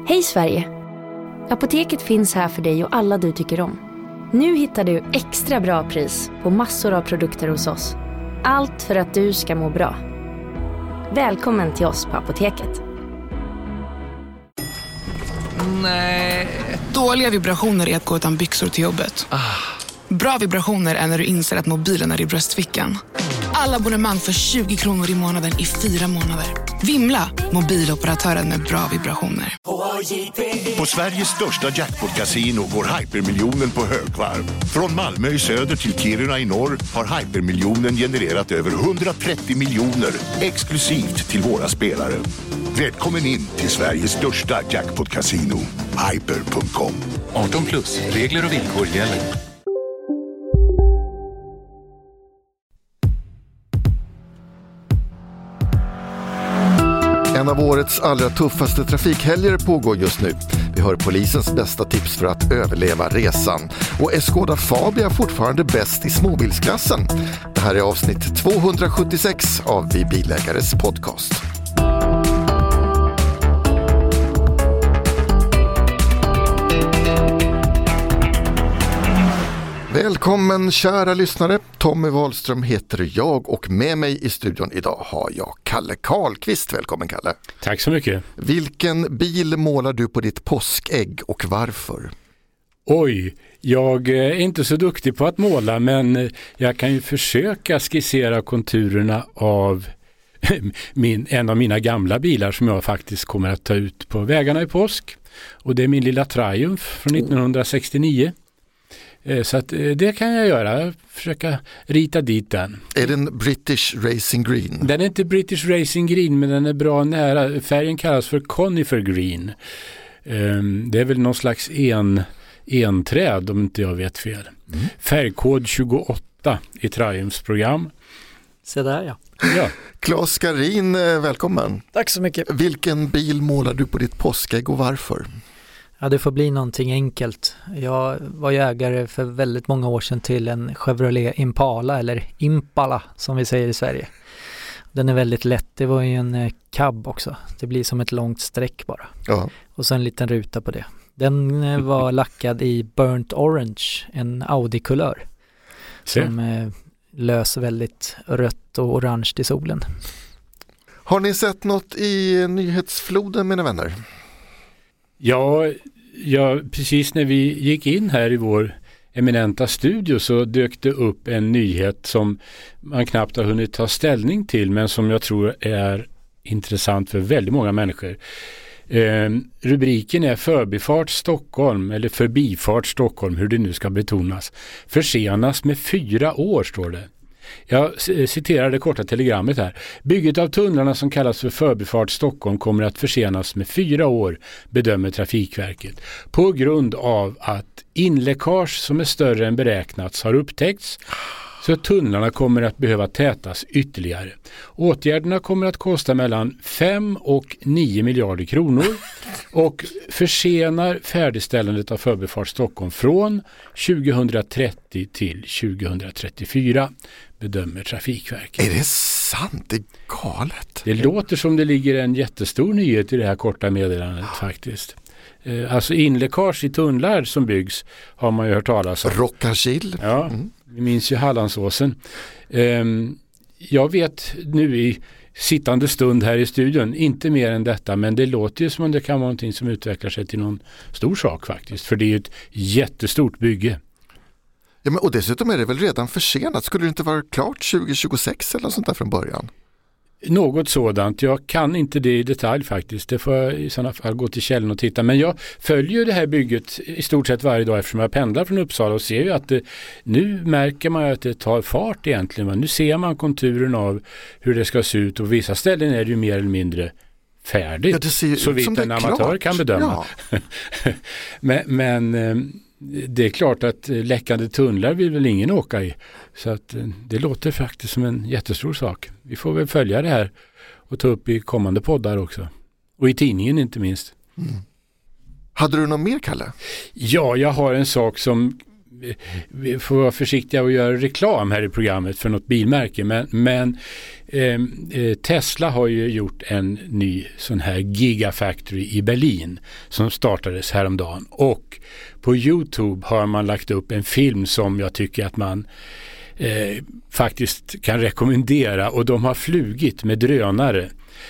Hej Sverige! Apoteket finns här för dig och alla du tycker om. Nu hittar du extra bra pris på massor av produkter hos oss. Allt för att du ska må bra. Välkommen till oss på Apoteket. Nej. Dåliga vibrationer är att gå utan byxor till jobbet. Bra vibrationer är när du inser att mobilen är i bröstfickan. Alla abonnemang för 20 kronor i månaden i 4 månader. Vimla, mobiloperatören med bra vibrationer. På Sveriges största jackpot-casino går Hypermiljonen på högvarv. Från Malmö i söder till Kiruna i norr har Hypermiljonen genererat över 130 miljoner exklusivt till våra spelare. Välkommen in till Sveriges största jackpot-casino, hyper.com. 18+, regler och villkor gäller. En av årets allra tuffaste trafikhelger pågår just nu. Vi hör polisens bästa tips för att överleva resan. Och är Skoda Fabia fortfarande bäst i småbilsklassen? Det här är avsnitt 276 av Vi Bilägares podcast. Välkommen kära lyssnare, Tommy Wahlström heter jag och med mig i studion idag har jag Kalle Karlqvist. Välkommen Kalle. Tack så mycket. Vilken bil målar du på ditt påskägg och varför? Oj, jag är inte så duktig på att måla men jag kan ju försöka skissera konturerna av en av mina gamla bilar som jag faktiskt kommer att ta ut på vägarna i påsk. Och det är min lilla Triumph från 1969. Så att det kan jag göra, försöka rita dit den. Är den British Racing Green? Den är inte British Racing Green men den är bra nära. Färgen kallas för Conifer Green. Det är väl någon slags enträd om inte jag vet fel. Färgkod 28 i Triumphs program. Så där ja. Claes Skarin, välkommen. Tack så mycket. Vilken bil målar du på ditt påskägg och varför? Ja, det får bli någonting enkelt. Jag var ju ägare för väldigt många år sedan till en Chevrolet Impala, eller Impala som vi säger i Sverige. Den är väldigt lätt, det var ju en cab också. Det blir som ett långt streck bara. Ja. Och så en liten ruta på det. Den var lackad i burnt orange, en Audi-kulör. Som löser väldigt rött och orange i solen. Har ni sett något i nyhetsfloden mina vänner? Ja, precis när vi gick in här i vår eminenta studio så dök det upp en nyhet som man knappt har hunnit ta ställning till men som jag tror är intressant för väldigt många människor. Rubriken är Förbifart Stockholm eller Förbifart Stockholm, hur det nu ska betonas. Försenas med 4 år står det. Jag citerar det korta telegrammet här. Bygget av tunnlarna som kallas för Förbifart Stockholm kommer att försenas med 4 år, bedömer Trafikverket. På grund av att inläckage som är större än beräknats har upptäckts så tunnlarna kommer att behöva tätas ytterligare. Åtgärderna kommer att kosta mellan 5 och 9 miljarder kronor och försenar färdigställandet av Förbifart Stockholm från 2030 till 2034, bedömer Trafikverket. Är det sant? Det är galet. Det låter som det ligger en jättestor nyhet i det här korta meddelandet faktiskt. Alltså inläckage i tunnlar som byggs har man ju hört talas om. Rockarkill. Ja, vi minns ju Hallandsåsen. Jag vet nu i sittande stund här i studion, inte mer än detta, men det låter ju som om det kan vara någonting som utvecklar sig till någon stor sak faktiskt, för det är ju ett jättestort bygge. Ja, men, och dessutom är det väl redan försenat. Skulle det inte vara klart 2026 eller sånt där från början? Något sådant. Jag kan inte det i detalj faktiskt. Det får jag i sådana fall gå till källan och titta. Men jag följer det här bygget i stort sett varje dag eftersom jag pendlar från Uppsala och ser ju att nu märker man att det tar fart egentligen. Men nu ser man konturen av hur det ska se ut och vissa ställen är det ju mer eller mindre färdigt. Ja, det ser så vitt en amatör klart kan bedöma. Ja. men det är klart att läckande tunnlar vill väl ingen åka i. Så att det låter faktiskt som en jättestor sak. Vi får väl följa det här och ta upp i kommande poddar också. Och i tidningen inte minst. Mm. Hade du något mer, Kalle? Ja, jag har en sak som vi får vara försiktiga och göra reklam här i programmet för något bilmärke, men Tesla har ju gjort en ny sån här Gigafactory i Berlin som startades häromdagen, och på YouTube har man lagt upp en film som jag tycker att man faktiskt kan rekommendera, och de har flugit med drönare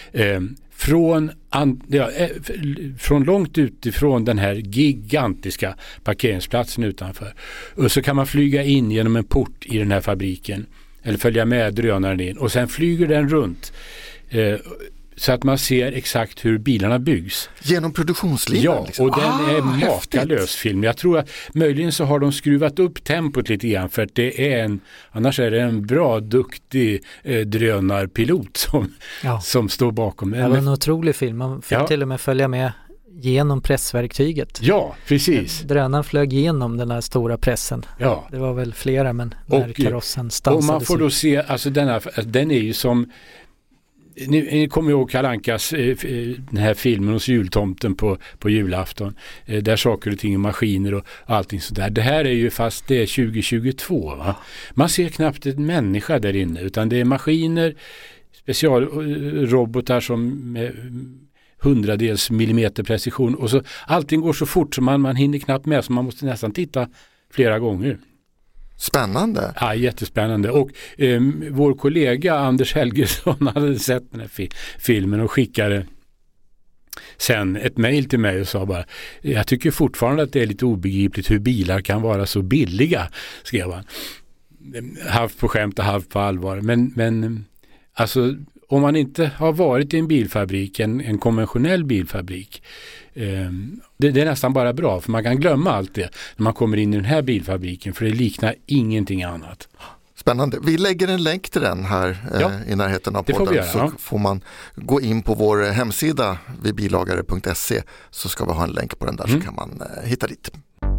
från långt utifrån den här gigantiska parkeringsplatsen utanför, och så kan man flyga in genom en port i den här fabriken eller följa med drönaren in, och sen flyger den runt så att man ser exakt hur bilarna byggs. Genom produktionslinjen? Ja, liksom. Och den är makalös film. Jag tror att möjligen så har de skruvat upp tempot lite grann, för att det är annars är det en bra, duktig drönarpilot som står bakom. Det var en otrolig film. Man fick till och med följa med genom pressverktyget. Ja, precis. Drönaren flög igenom den här stora pressen. Ja. Det var väl flera, men när karossen stansade. Och man får då se, alltså den är ju som, ni kommer ihåg Kalle Ankas den här filmen hos jultomten på julafton, där saker och ting, maskiner och allting sådär. Det här är ju, fast det är 2022, va? Man ser knappt en människa där inne, utan det är maskiner, specialrobotar som med hundradels millimeter precision, och så allting går så fort så man hinner knappt med, så man måste nästan titta flera gånger. Spännande. Ja, jättespännande. Och vår kollega Anders Helgesson hade sett den här filmen och skickade sen ett mejl till mig och sa bara, jag tycker fortfarande att det är lite obegripligt hur bilar kan vara så billiga, skrev han. Halvt på skämt och halvt på allvar. Men alltså, om man inte har varit i en bilfabrik, en konventionell bilfabrik, det är nästan bara bra, för man kan glömma allt det när man kommer in i den här bilfabriken, för det liknar ingenting annat. Spännande. Vi lägger en länk till den här i närheten av podden, så får man gå in på vår hemsida vid bilagare.se, så ska vi ha en länk på den där, så kan man hitta dit.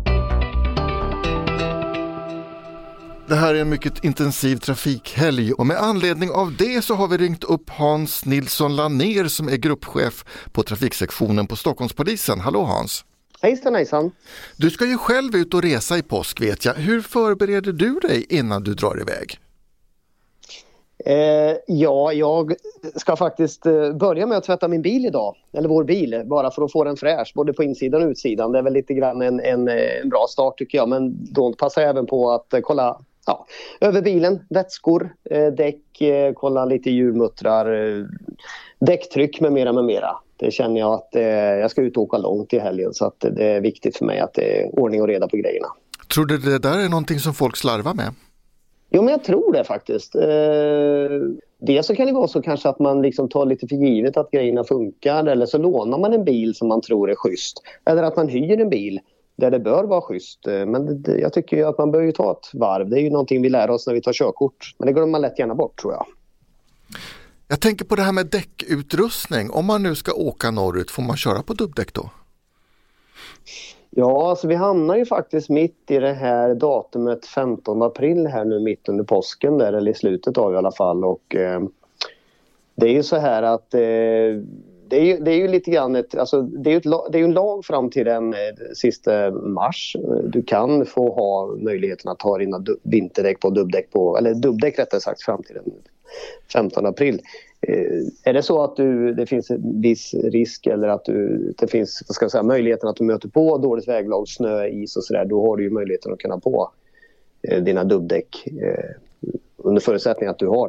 Det här är en mycket intensiv trafikhelg, och med anledning av det så har vi ringt upp Hans Nilsson Lanér som är gruppchef på trafiksektionen på Stockholmspolisen. Hallå Hans! Hejsan. Du ska ju själv ut och resa i påsk, vet jag. Hur förbereder du dig innan du drar iväg? Jag ska faktiskt börja med att tvätta min bil idag, eller vår bil, bara för att få den fräsch, både på insidan och utsidan. Det är väl lite grann en bra start tycker jag, men då passar jag även på att kolla över bilen, vätskor, däck, kolla lite hjulmuttrar, däcktryck med mera. Det känner jag att jag ska ut och åka långt i helgen, så att det är viktigt för mig att det är ordning och reda på grejerna. Tror du det där är någonting som folk slarvar med? Jo, men jag tror det faktiskt. Det så kan det vara så kanske att man liksom tar lite för givet att grejerna funkar, eller så lånar man en bil som man tror är schysst, eller att man hyr en bil där det bör vara schysst. Men jag tycker ju att man bör ju ta ett varv. Det är ju någonting vi lär oss när vi tar körkort, men det går man lätt gärna bort, tror jag. Jag tänker på det här med däckutrustning. Om man nu ska åka norrut, får man köra på dubbdäck då? Ja, alltså vi hamnar ju faktiskt mitt i det här datumet 15 april här nu, mitt under påsken där, eller i slutet av i alla fall. Och det är ju så här att det är ju lite grann det är ju en lag fram till den sista mars. Du kan få ha möjligheten att ta dina vinterdäck på dubbdäck eller dubbdäck rättare sagt, fram till den 15 april. Är det så att det finns en viss risk, eller att det finns möjligheten att du möter på dåligt väglag, snö, is och sådär, då har du ju möjligheten att kunna på dina dubbdäck under förutsättning att du har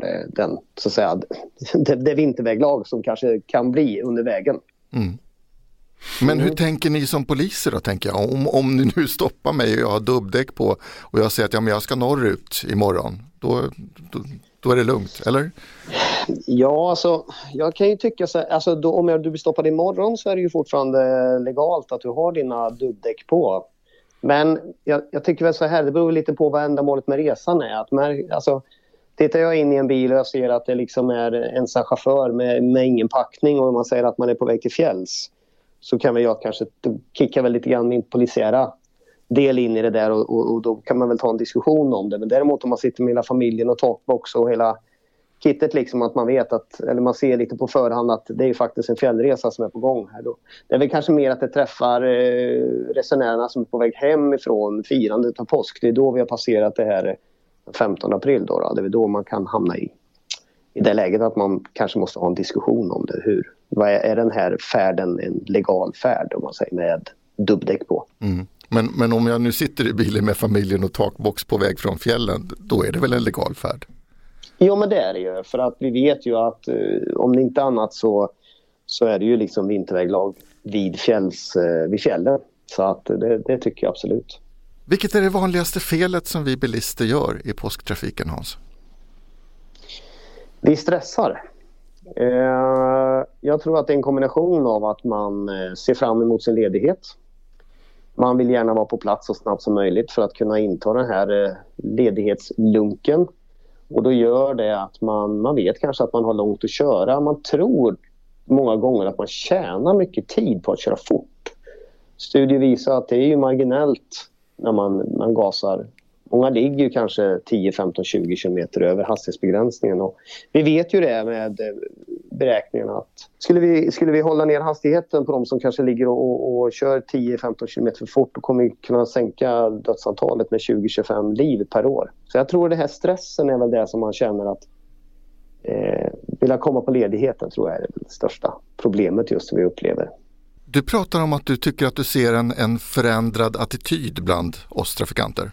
det vinterväglag som kanske kan bli under vägen. Mm. Men hur tänker ni som poliser då, tänker jag? Om ni nu stoppar mig och jag har dubbdäck på och jag säger att jag ska norrut imorgon, då är det lugnt, eller? Ja, alltså jag kan ju tycka så här, alltså om du blir stoppad imorgon så är det ju fortfarande legalt att du har dina dubbdäck på. Men jag tycker väl så här, det beror lite på vad ändamålet med resan är. Tittar jag in i en bil och jag ser att det liksom är en chaufför med ingen packning, och man säger att man är på väg till fjälls, så kan väl jag kanske kicka väl lite grann min polisiära del in i det där, och då kan man väl ta en diskussion om det. Men däremot om man sitter med hela familjen och takbox och hela kittet liksom, att man vet att, eller man ser lite på förhand att det är faktiskt en fjällresa som är på gång här då. Det är väl kanske mer att det träffar resenärerna som är på väg hem ifrån firandet av påsk. Det är då vi har passerat det här 15 april då. Det är då man kan hamna i det läget att man kanske måste ha en diskussion om det. Är den här färden en legal färd, om man säger, med dubbdäck på? Mm. Men om jag nu sitter i bilen med familjen och takbox på väg från fjällen, då är det väl en legal färd? Ja, men det är det ju. För att vi vet ju att om det inte annat så är det ju liksom vinterväglag vid fjällen. Så att det tycker jag absolut. Vilket är det vanligaste felet som vi bilister gör i påsktrafiken, Hans? Vi stressar. Jag tror att det är en kombination av att man ser fram emot sin ledighet. Man vill gärna vara på plats så snabbt som möjligt för att kunna inta den här ledighetslunken. Och då gör det att man vet kanske att man har långt att köra. Man tror många gånger att man tjänar mycket tid på att köra fort. Studier visar att det är ju marginellt när man gasar. Många ligger ju kanske 10, 15, 20 kilometer över hastighetsbegränsningen. Och vi vet ju det med beräkningarna att skulle vi hålla ner hastigheten på de som kanske ligger och kör 10-15 kilometer för fort, då kommer vi kunna sänka dödsantalet med 20-25 liv per år. Så jag tror det här stressen är väl det som man känner att vilja komma på ledigheten, tror jag är det största problemet just som vi upplever. Du pratar om att du tycker att du ser en förändrad attityd bland oss trafikanter.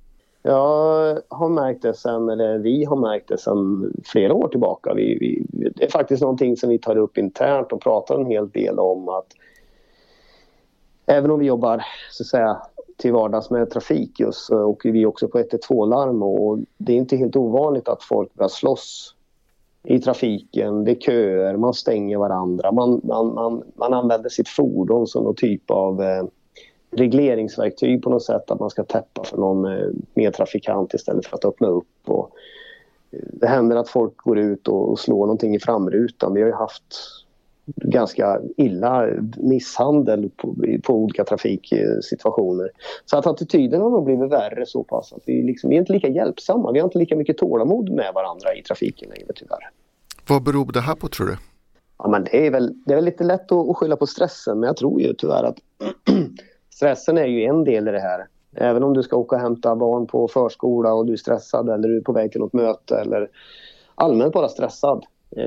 Jag har märkt det vi har märkt det sedan flera år tillbaka. Det är faktiskt någonting som vi tar upp internt och pratar en hel del om, att även om vi jobbar så att säga till vardags med trafik just, och vi också på 112-larm, och det är inte helt ovanligt att folk börjar slåss i trafiken. Det är köer, man stänger varandra, man använder sitt fordon som någon typ av regleringsverktyg på något sätt, att man ska täppa för någon medtrafikant istället för att öppna upp. Och det händer att folk går ut och slår någonting i framrutan. Vi har ju haft ganska illa misshandel på olika trafiksituationer. Så att attityden har nog blivit värre så pass att vi är inte lika hjälpsamma. Vi har inte lika mycket tålamod med varandra i trafiken längre, tyvärr. Vad beror det här på, tror du? Ja, men det är väl lite lätt att skylla på stressen, men jag tror ju tyvärr att stressen är ju en del i det här. Även om du ska åka och hämta barn på förskola och du är stressad, eller du är på väg till något möte, eller allmänt bara stressad.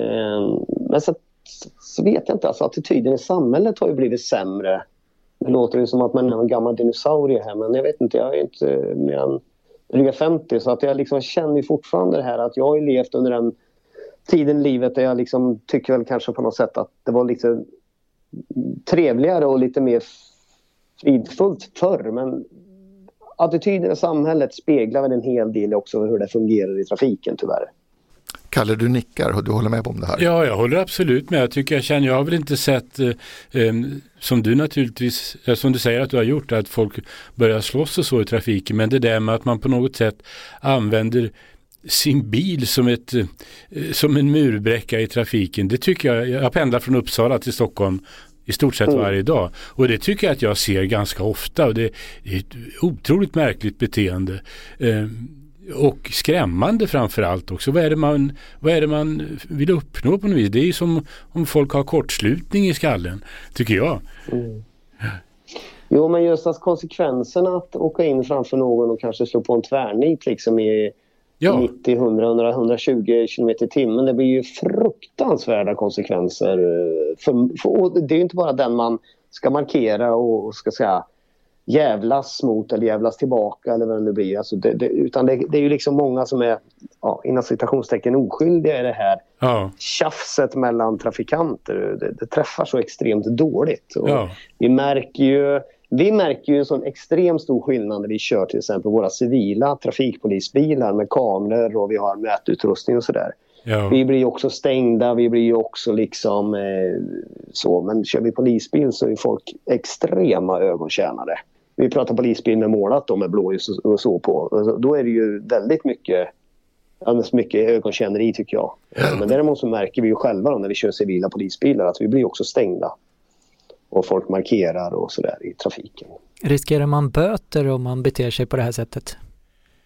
Men så vet jag inte, alltså attityden i samhället har ju blivit sämre. Det låter ju som att man är en gammal dinosaurie här, men jag vet inte, jag är inte mer än dryga 50, så att jag liksom känner ju fortfarande det här att jag har ju levt under den tiden i livet där jag liksom tycker väl kanske på något sätt att det var lite trevligare och lite mer fridfullt förr, men attityden i samhället speglar väl en hel del också hur det fungerar i trafiken, tyvärr. Kalle, du nickar och du håller med om det här? Ja, jag håller absolut med. Jag har väl inte sett som du naturligtvis, som du säger att du har gjort, att folk börjar slåss och så i trafiken, men det där med att man på något sätt använder sin bil som en murbräcka i trafiken, det tycker jag pendlar från Uppsala till Stockholm i stort sett varje dag. Och det tycker jag att jag ser ganska ofta, och det är ett otroligt märkligt beteende. Och skrämmande framförallt också. Vad är det man vill uppnå på något vis? Det är ju som om folk har kortslutning i skallen, tycker jag. Mm. Jo, men just att konsekvenserna att åka in framför någon och kanske slå på en tvärnit liksom i 90, 100, 120 km i timmen, det blir ju fruktansvärda konsekvenser. Och det är ju inte bara den man ska markera och ska säga jävlas mot eller jävlas tillbaka eller vad det blir. Alltså utan det är ju liksom många som är inom citationstecken oskyldiga i det här tjafset mellan trafikanter. Det träffar så extremt dåligt. Och vi märker ju en sån extremt stor skillnad när vi kör till exempel våra civila trafikpolisbilar med kameror och vi har mätutrustning och sådär. Ja. Vi blir ju också stängda, vi blir ju också liksom så, men kör vi polisbil så är folk extrema ögontjänare. Vi pratar polisbil med målat då, med blåljus och så på. Då är det ju väldigt mycket ögonkänneri, tycker jag. Men däremot så märker vi ju själva då, när vi kör civila polisbilar, att vi blir också stängda. Och folk markerar och sådär i trafiken. Riskerar man böter om man beter sig på det här sättet?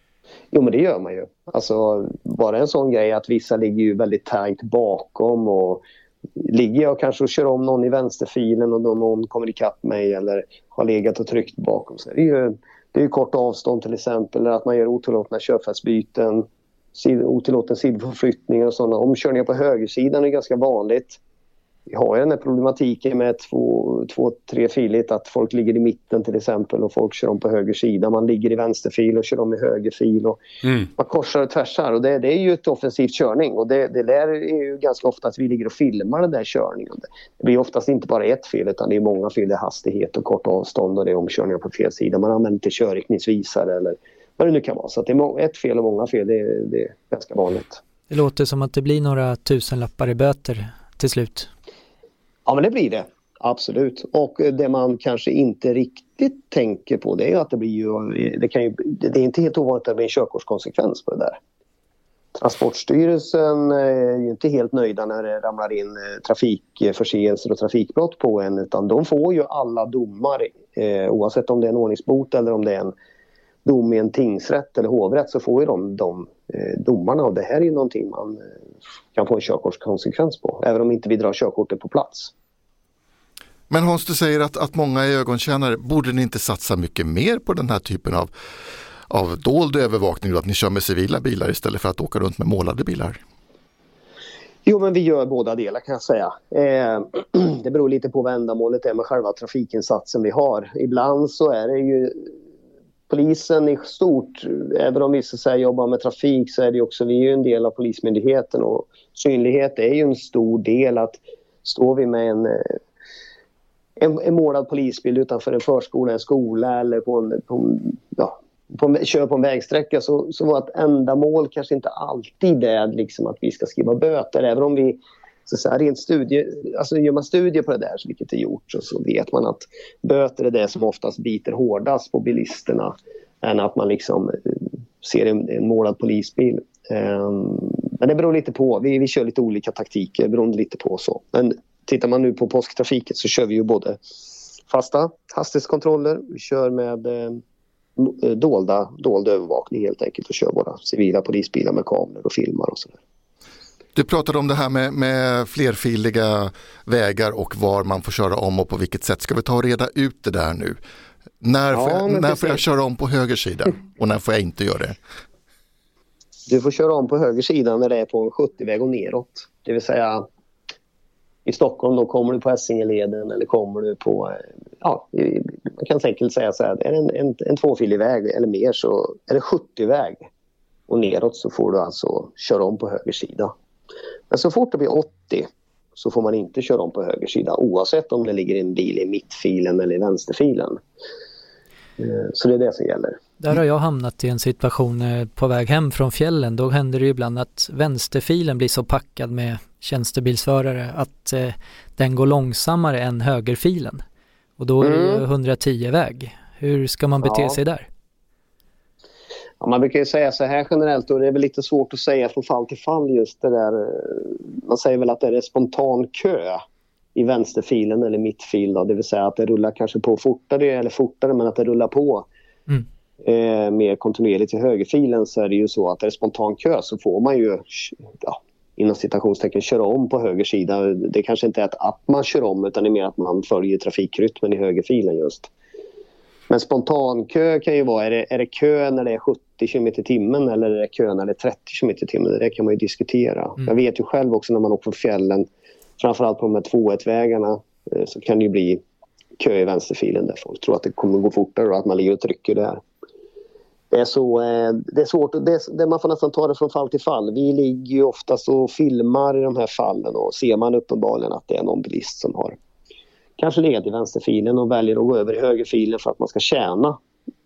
Jo, men det gör man ju. Alltså, bara en sån grej att vissa ligger ju väldigt tajt bakom, och ligger jag kanske och kör om någon i vänsterfilen och någon kommer ikapp mig eller har legat och tryckt bakom sig. Det är ju kort avstånd till exempel, eller att man gör otillåtna körfältsbyten, otillåten sidoförflyttningar och sådana. Omkörningar på högersidan är ganska vanligt. Vi har ju den här problematiken med 2-3-filigt, att folk ligger i mitten till exempel och folk kör om på höger sida. Man ligger i vänsterfil och kör om i högerfil och man korsar och tvärsar. Och det är ju ett offensivt körning, och det lär ju ganska ofta att vi ligger och filmar den där körningen. Det blir oftast inte bara ett fel, utan det är många fel. Det är hastighet och kort avstånd och det är omkörningar på fel sida. Man använder inte körriktningsvisare eller vad det nu kan vara. Så att det är ett fel och många fel, det är ganska vanligt. Det låter som att det blir några tusenlappar i böter till slut. Ja, men det blir det. Absolut. Och det man kanske inte riktigt tänker på, det är ju att det blir ju, det är inte helt ovanligt att det blir en körkortskonsekvens på det där. Transportstyrelsen är ju inte helt nöjda när det ramlar in trafikförseelser och trafikbrott på en, utan de får ju alla domar, oavsett om det är en ordningsbot eller om det är en dom i en tingsrätt eller hovrätt, så får ju de domarna, och det här är ju någonting man kan få en körkortskonsekvens på, även om inte vi drar körkortet på plats. Men Hans, du säger att många är ögontjänare. Borde ni inte satsa mycket mer på den här typen av dold övervakning, då, att ni kör med civila bilar istället för att åka runt med målade bilar? Jo, men vi gör båda delar, kan jag säga. Det beror lite på vad ändamålet är med själva trafikinsatsen vi har. Ibland så är det ju polisen i stort, även om vi så säga jobbar med trafik, så är det också, vi är ju en del av polismyndigheten, och synlighet är ju en stor del. Att står vi med en målad polisbil utanför en förskola, en skola eller kör på en vägsträcka, så vårt ändamål kanske inte alltid är liksom att vi ska skriva böter, även om vi så här, rent gör man studier på det där, vilket är gjort, så vet man att böter är det som oftast biter hårdast på bilisterna, än att man liksom ser en målad polisbil. Men det beror lite på, vi kör lite olika taktiker beroende lite på så. Men tittar man nu på påsktrafiken så kör vi ju både fasta hastighetskontroller, vi kör med dold övervakning helt enkelt, och kör våra civila polisbilar med kameror och filmar och sådär. Du pratade om det här med flerfiliga vägar och var man får köra om och på vilket sätt. Ska vi ta och reda ut det där nu? När får jag köra om på höger sida och när får jag inte göra det? Du får köra om på höger sida när det är på en 70-väg och neråt. Det vill säga i Stockholm då kommer du på Essingeleden, eller kommer du på, man kan enkelt säga så här, är det en tvåfilig väg eller mer, så är det 70-väg och neråt, så får du alltså köra om på höger sida. Men så fort det blir 80 så får man inte köra om på höger sida, oavsett om det ligger en bil i mittfilen eller i vänsterfilen. Så det är det som gäller. Där har jag hamnat i en situation på väg hem från fjällen. Då händer det ju ibland att vänsterfilen blir så packad med tjänstebilsförare att den går långsammare än högerfilen. Och då är det ju 110-väg. Hur ska man bete sig där? Ja, man brukar ju säga så här generellt, och det är väl lite svårt att säga från fall till fall just det där. Man säger väl att det är spontan kö i vänsterfilen eller mittfil då, det vill säga att det rullar kanske på fortare, men att det rullar på mer kontinuerligt i högerfilen. Så är det ju så att det är spontan kö, så får man ju inom citationstecken köra om på höger sida. Det kanske inte är att man kör om, utan det är mer att man följer trafikrytmen i högerfilen just. Men spontankö kan ju vara, är det kö när det är 70 km i timmen eller är det kö när det är 30 km i timmen? Det kan man ju diskutera. Jag vet ju själv också när man åker på fjällen, framförallt på de här 2-1-vägarna, så kan det ju bli kö i vänsterfilen där folk tror att det kommer gå fortare och att man ligger och trycker där. Det är svårt, man får nästan ta det från fall till fall. Vi ligger ju oftast och filmar i de här fallen, och ser man uppenbarligen att det är någon bilist som har kanske legat i vänsterfilen och väljer att gå över i högerfilen för att man ska tjäna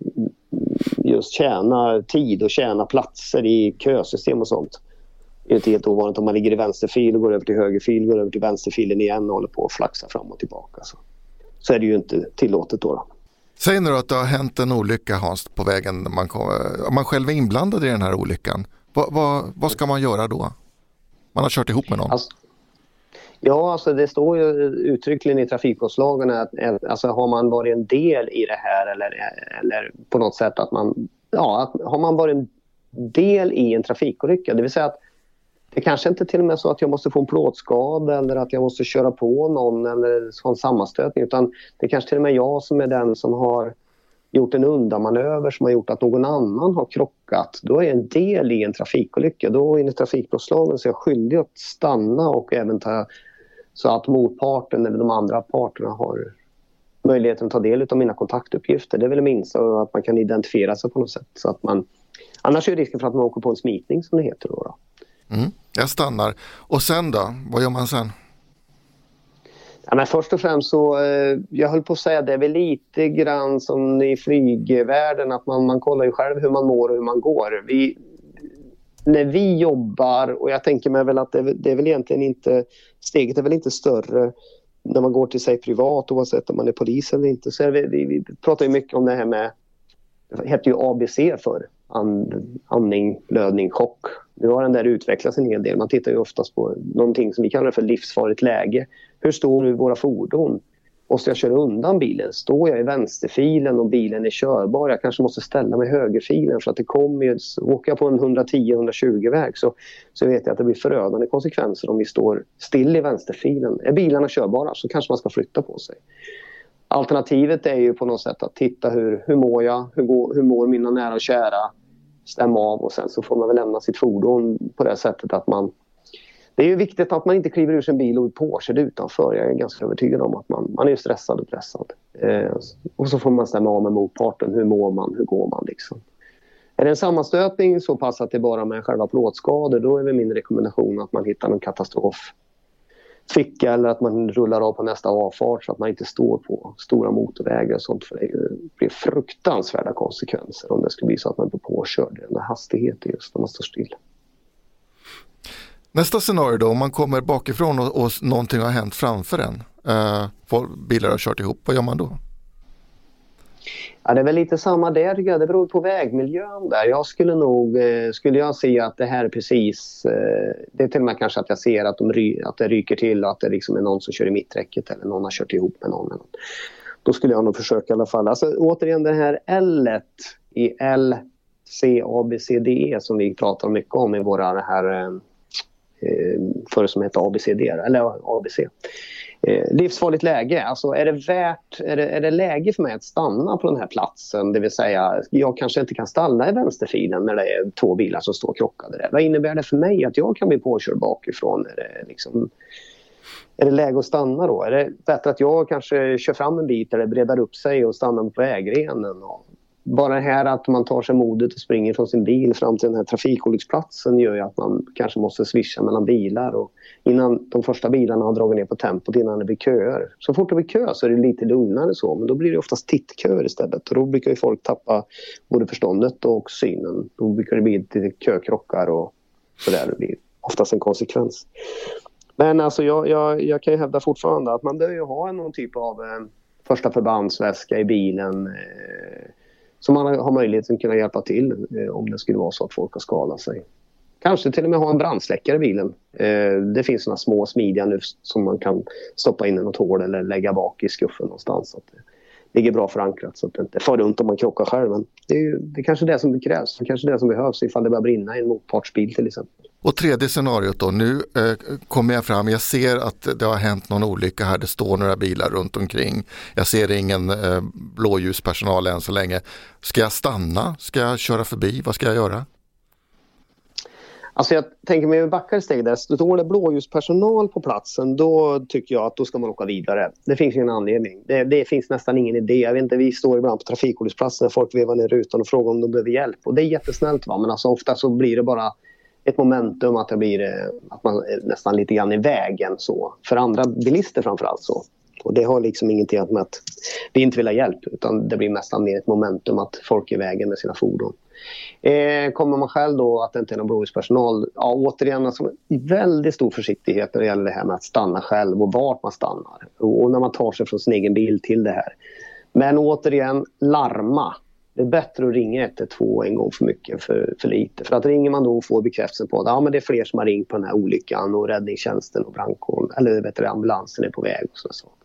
tid och tjäna platser i kösystem och sånt. Det är inte helt ovanligt om man ligger i vänsterfil och går över till högerfil, går över till vänsterfilen igen och håller på att flaxa fram och tillbaka. Så är det ju inte tillåtet då. Säg nu att det har hänt en olycka, Hans, på vägen. Om man själv är inblandad i den här olyckan, vad ska man göra då? Man har kört ihop med någon. Alltså det står ju uttryckligen i trafikbrottslagen att alltså har man varit en del i det här eller på något sätt att man, har man varit del i en trafikolycka. Det vill säga att det kanske inte till och med så att jag måste få en plåtskada eller att jag måste köra på någon eller ha en sammanstötning, utan det kanske till och med jag som är den som har gjort en undanmanöver som har gjort att någon annan har krockat. Då är jag en del i en trafikolycka. Då enligt trafikbrottslagen så är jag skyldig att stanna och även ta så att motparten eller de andra parterna har möjligheten att ta del av mina kontaktuppgifter. Det är väl det minsta, att man kan identifiera sig på något sätt. Så att man, annars är risken för att man åker på en smitning som det heter då. Jag stannar. Och sen då? Vad gör man sen? Ja, men först och främst så, jag höll på att säga det är väl lite grann som i flygvärlden att man kollar ju själv hur man mår och hur man går. När vi jobbar, och jag tänker mig väl att det är väl egentligen inte, steget är väl inte större när man går till sig privat oavsett om man är polis eller inte. Så vi pratar ju mycket om det här med, det heter ju ABC för andning, blödning, chock. Nu har den där utvecklats en hel del. Man tittar ju oftast på någonting som vi kallar för livsfarligt läge. Hur står nu våra fordon? Måste jag köra undan bilen? Står jag i vänsterfilen och bilen är körbar? Jag kanske måste ställa mig i högerfilen för att det kommer ju, åker jag på en 110-120 väg så vet jag att det blir förödande konsekvenser om vi står still i vänsterfilen. Är bilarna körbara så kanske man ska flytta på sig. Alternativet är ju på något sätt att titta hur mår jag? Hur mår mina nära och kära? Stämma av och sen så får man väl lämna sitt fordon på det sättet att man... Det är ju viktigt att man inte kliver ur sin bil och är påkörd utanför. Jag är ganska övertygad om att man är stressad och pressad. Och så får man stämma av med motparten. Hur mår man? Hur går man liksom? Är det en sammanstötning så pass att det bara med själva plåtskador, då är det min rekommendation att man hittar någon katastrofficka eller att man rullar av på nästa avfart så att man inte står på stora motorvägar och sånt, för det blir fruktansvärda konsekvenser om det skulle bli så att man blir påkörd. Den där hastigheten just när man står still. Nästa scenario då, om man kommer bakifrån och någonting har hänt framför en, bilar har kört ihop, vad gör man då? Ja, det är väl lite samma där. Det beror på vägmiljön där. Jag skulle jag se att det här är precis, det är till och med kanske att jag ser att det ryker till och att det liksom är någon som kör i mitträcket eller någon har kört ihop med någon. Då skulle jag nog försöka i alla fall. Alltså återigen det här L-et i L, C, A, B, C, D, E som vi pratar mycket om i våra det här för som heter ABCD eller ABC. Livsfarligt läge, alltså är det läge för mig att stanna på den här platsen, det vill säga jag kanske inte kan stanna i vänsterfilen när det är 2 bilar som står krockade där. Vad innebär det för mig att jag kan bli påkörd bakifrån? Är det läge att stanna då? Är det bättre att jag kanske kör fram en bit eller breddar upp sig och stannar på vägrenen? Bara det här att man tar sig modet och springer från sin bil fram till den här trafikolycksplatsen gör ju att man kanske måste swisha mellan bilar och innan de första bilarna har dragit ner på tempot innan det blir köer. Så fort det blir kö så är det lite lugnare så, men då blir det oftast tittköer istället och då brukar ju folk tappa både förståndet och synen. Då brukar det bli lite kökrockar och sådär, det blir oftast en konsekvens. Men alltså jag kan ju hävda fortfarande att man bör ju ha någon typ av första förbandsväska i bilen så man har möjlighet att kunna hjälpa till om det skulle vara så att folk har skadat sig. Kanske till och med ha en brandsläckare i bilen. Det finns såna små smidiga nu som man kan stoppa in i något hål eller lägga bak i skuffen någonstans. Så att det ligger bra förankrat så att det inte far runt om man krockar själv. Men det är kanske det som krävs. Det kanske det som behövs ifall det börjar brinna i en motpartsbil till exempel. Och tredje scenariot då, nu kommer jag fram, jag ser att det har hänt någon olycka här, det står några bilar runt omkring. Jag ser ingen blåljuspersonal än så länge. Ska jag stanna? Ska jag köra förbi? Vad ska jag göra? Alltså jag tänker mig backar ett steg där. Står det blåljuspersonal på platsen, då tycker jag att då ska man åka vidare. Det finns ingen anledning. Det finns nästan ingen idé. Jag vet inte, vi står ibland på trafikolycksplatsen när folk vevar ner rutan och frågar om de behöver hjälp. Och det är jättesnällt va, men alltså ofta så blir det bara ett momentum att att man är nästan lite grann i vägen så. För andra bilister framförallt så. Och det har liksom ingenting med att vi inte vill ha hjälp utan det blir nästan mer ett momentum att folk är i vägen med sina fordon. Kommer man själv då att det inte är någon blåljuspersonal, ja återigen alltså, väldigt stor försiktighet när det gäller det här med att stanna själv och vart man stannar. Och när man tar sig från sin egen bil till det här. Men återigen, larma. Det är bättre att ringa 112 en gång för mycket för lite. För att ringer man då och får bekräftelse på att ja, men det är fler som har ringt på den här olyckan och räddningstjänsten och brandkåren eller ambulansen är på väg och sådana saker.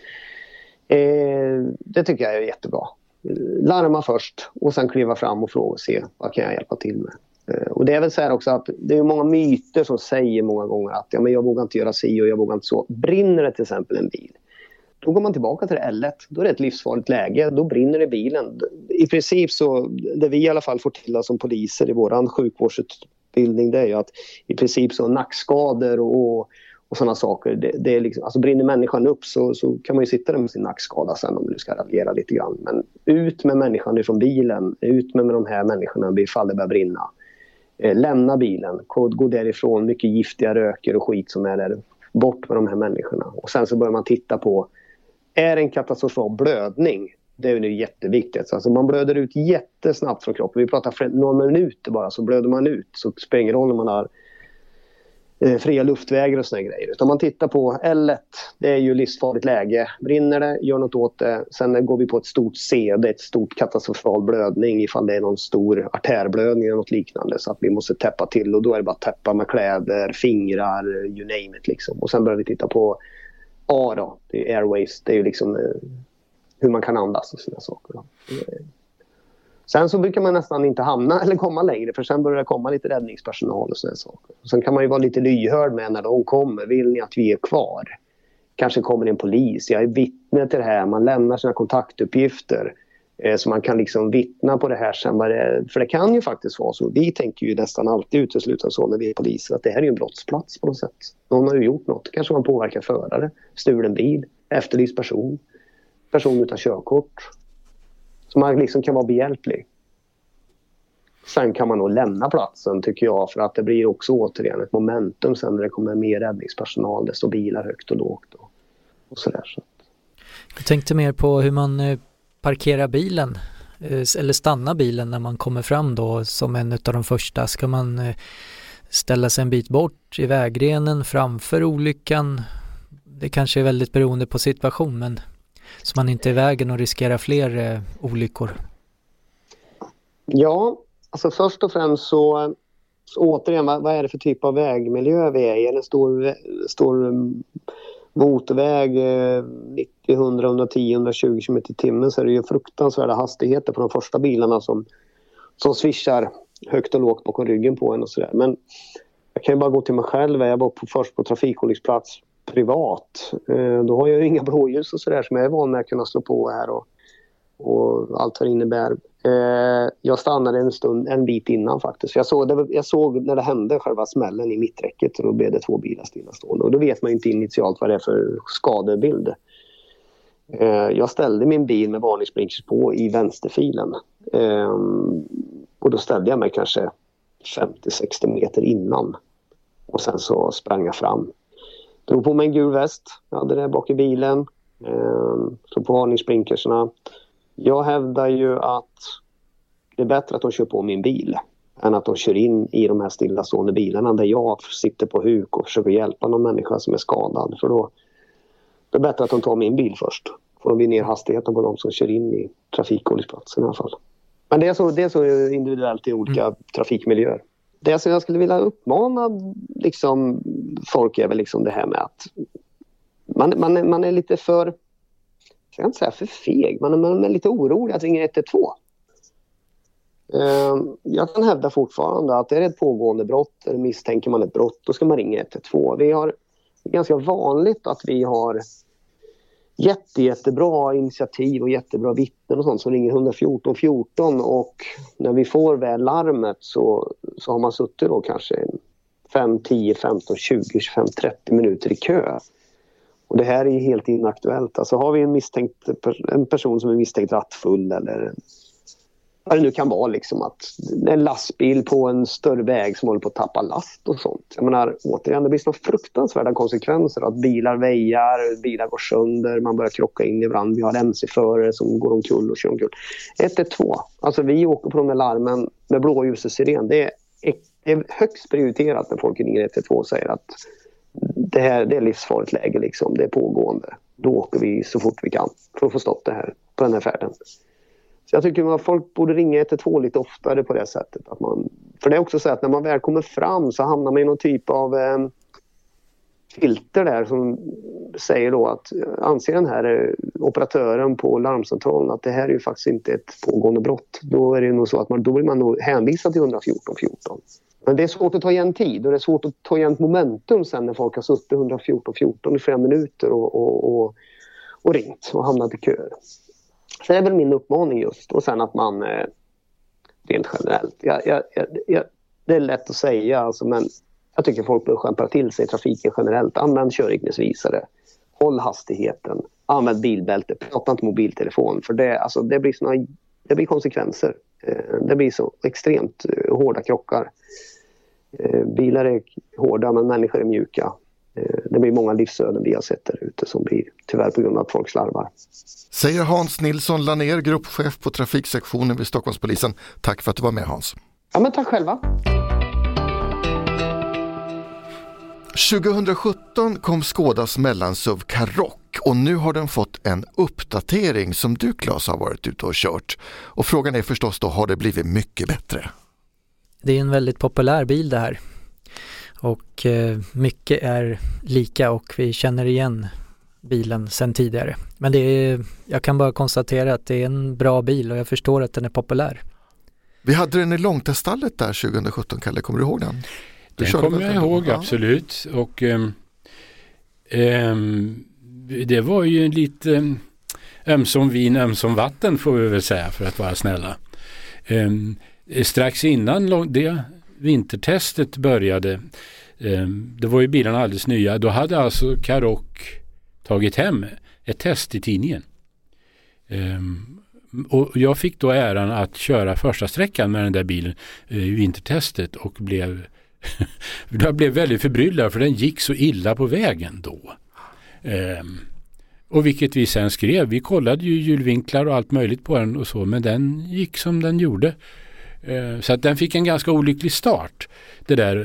Det tycker jag är jättebra. Larma först och sen kliva fram och fråga och se vad kan jag hjälpa till med. Och det är väl så här också att det är många myter som säger många gånger att men jag vågar inte göra si och jag vågar inte så. Brinner det till exempel en bil, då går man tillbaka till det L1. Då är det ett livsfarligt läge. Då brinner det bilen. I princip så, det vi i alla fall får till som poliser i våran sjukvårdsutbildning, det är ju att i princip så nackskador och sådana saker. Det är liksom, alltså brinner människan upp så kan man ju sitta där med sin nackskada sen om du ska raljera lite grann. Men ut med människan ifrån bilen. Ut med de här människorna ifall det börjar brinna. Lämna bilen. Gå därifrån. Mycket giftiga röker och skit som är där. Bort med de här människorna. Och sen så börjar man titta på, är det en katastrofal blödning? Det är ju jätteviktigt. Alltså man blöder ut jättesnabbt från kroppen. Vi pratar för några minuter bara så blöder man ut. Så spelar ingen roll om man har fria luftvägar och såna grejer. Utan man tittar på L1, det är ju livsfarligt läge. Brinner det, gör något åt det. Sen går vi på ett stort C, det är ett stort katastrofal blödning ifall det är någon stor artärblödning eller något liknande. Så att vi måste täppa till och då är det bara att täppa med kläder, fingrar, you name it liksom. Och sen börjar vi titta på A då, det är airways, det är ju liksom hur man kan andas och sådana saker då. Sen så brukar man nästan inte hamna eller komma längre, för sen börjar det komma lite räddningspersonal och sådana saker. Sen kan man ju vara lite lyhörd med när de kommer. Vill ni att vi är kvar? Kanske kommer en polis. Jag är vittne till det här. Man lämnar sina kontaktuppgifter så man kan liksom vittna på det här sen. För det kan ju faktiskt vara så. Vi tänker ju nästan alltid utesluta så när vi är poliser att det här är ju en brottsplats på något sätt. Någon har ju gjort något. Kanske man påverkar förare, stulen bil, efterlyst person utan körkort. Så man liksom kan vara behjälplig. Sen kan man nog lämna platsen tycker jag, för att det blir också återigen ett momentum sen när det kommer mer räddningspersonal. Det står bilar högt och lågt och sådär. Så. Jag tänkte mer på hur man parkerar bilen eller stannar bilen när man kommer fram då som en av de första. Ska man ställa sig en bit bort i vägrenen framför olyckan? Det kanske är väldigt beroende på situation, men så man inte är i vägen och riskerar fler olyckor. Ja, alltså först och främst så återigen, vad är det för typ av vägmiljö vi är i? En stor motorväg 90, 100, 110, 120 km i timmen, så är det ju fruktansvärda hastigheter på de första bilarna som swishar högt och lågt bakom ryggen på en och sådär. Men jag kan ju bara gå till mig själv. Jag var först på trafikolycksplats privat. Då har jag ju inga blåljus och sådär som jag är van med att kunna slå på här och allt vad det innebär. Jag stannade en bit innan faktiskt. Jag såg när det hände själva smällen i mitträcket, och då blev det 2 bilar stillastående. Och då vet man ju inte initialt vad det är för skadebild. Jag ställde min bil med varningsblinkers på i vänsterfilen. Och då ställde jag mig kanske 50-60 meter innan. Och sen så sprang jag fram. Drog på mig en gul väst. Jag hade det bak i bilen. Så på varningsblinkersna. Jag hävdar ju att det är bättre att de kör på min bil än att de kör in i de här stillastående bilarna där jag sitter på huk och försöker hjälpa någon människa som är skadad. För då det är bättre att de tar min bil först. Får de ner hastigheten på de som kör in i trafikolycksplatsen i alla fall. Men det är så individuellt i olika trafikmiljöer. Det som jag skulle vilja uppmana liksom, folk är väl liksom det här med att man är lite för, jag ska inte säga för feg, man är lite orolig att ringa 112. Jag kan hävda fortfarande att det är ett pågående brott eller misstänker man ett brott, då ska man ringa 112. Det är ganska vanligt att vi har jättebra initiativ och jättebra vittnen och sånt som ringer 114 och när vi får väl larmet så har man suttit då kanske 5, 10, 15, 20, 25, 30 minuter i kö. Och det här är helt inaktuellt. Alltså har vi en person som är misstänkt rattfull eller vad det nu kan vara liksom, att en lastbil på en större väg som håller på att tappa last och sånt. Jag menar, återigen, det blir så fruktansvärda konsekvenser att bilar väjar, bilar går sönder, man börjar krocka in i varandra. Vi har MC-förare som går omkull och kör omkull. 112. Alltså vi åker på de här larmen med blåljus och siren. Det är högst prioriterat när folk ringer 112 och säger att det är livsfarligt läge liksom, det är pågående. Då åker vi så fort vi kan för att få stopp det här på den här färden. Så jag tycker att folk borde ringa 112 lite oftare på det sättet. För det är också så att när man väl kommer fram så hamnar man i någon typ av filter där som säger då att anser den här operatören på larmcentralen att det här är ju faktiskt inte ett pågående brott. Då är det nog så att då blir man nog hänvisad till 114. Men det är svårt att ta igen tid och det är svårt att ta igen momentum sen när folk har suttit 114 i 5 minuter och ringt och hamnat i köer. Så det är väl min uppmaning just. Och sen att man rent generellt. Det är lätt att säga alltså, men jag tycker folk bör skärpa till sig i trafiken generellt. Använd körriktningsvisare. Håll hastigheten. Använd bilbälte. Prata inte mobiltelefon. För det blir konsekvenser. Det blir så extremt hårda krockar. Bilar är hårda men människor är mjuka. Det blir många livsöden vi har sett där ute som blir tyvärr på grund av att folk slarvar. Säger Hans Nilsson Laner, gruppchef på trafiksektionen vid Stockholmspolisen. Tack för att du var med, Hans. Ja, men tack själva. 2017 kom Skodas mellansuv Karoq och nu har den fått en uppdatering som du, Claes, har varit ute och kört. Och frågan är förstås då, har det blivit mycket bättre? Det är en väldigt populär bil det här. Och mycket är lika och vi känner igen bilen sedan tidigare. Men jag kan bara konstatera att det är en bra bil och jag förstår att den är populär. Vi hade den i långteststallet där 2017, Kalle. Kommer du ihåg den? Den kommer jag ihåg, absolut. Och det var ju en lite ömsom vin, ömsom vatten får vi väl säga för att vara snälla. Strax innan det vintertestet började, det var ju bilarna alldeles nya, då hade alltså Karoq tagit hem ett test i tidningen. Och jag fick då äran att köra första sträckan med den där bilen i vintertestet och jag blev väldigt förbryllad för den gick så illa på vägen då. Och vilket vi sen skrev, vi kollade ju hjulvinklar och allt möjligt på den och så, men den gick som den gjorde. Så att den fick en ganska olycklig start. Det där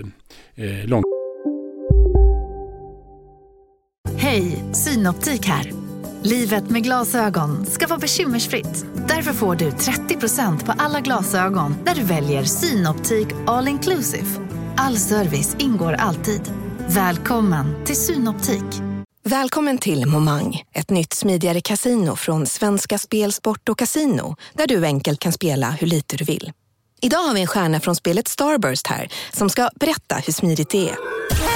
Hej, Synoptik här. Livet med glasögon ska vara bekymmersfritt. Därför får du 30% på alla glasögon när du väljer Synoptik All Inclusive. All service ingår alltid. Välkommen till Synoptik. Välkommen till Momang, ett nytt smidigare casino från Svenska Spel, Sport och Casino, där du enkelt kan spela hur lite du vill. Idag har vi en stjärna från spelet Starburst här som ska berätta hur smidigt det är.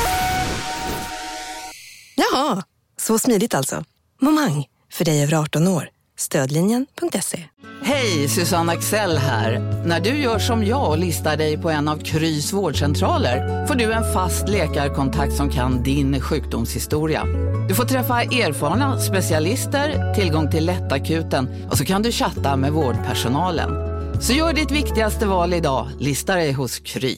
Jaha, så smidigt alltså. Momang, för dig över 18 år. Stödlinjen.se. Hej, Susanne Axel här. När du gör som jag och listar dig på en av Krys vårdcentraler får du en fast läkarkontakt som kan din sjukdomshistoria. Du får träffa erfarna specialister, tillgång till lättakuten och så kan du chatta med vårdpersonalen. Så gör ditt viktigaste val idag, lista dig hos Kry.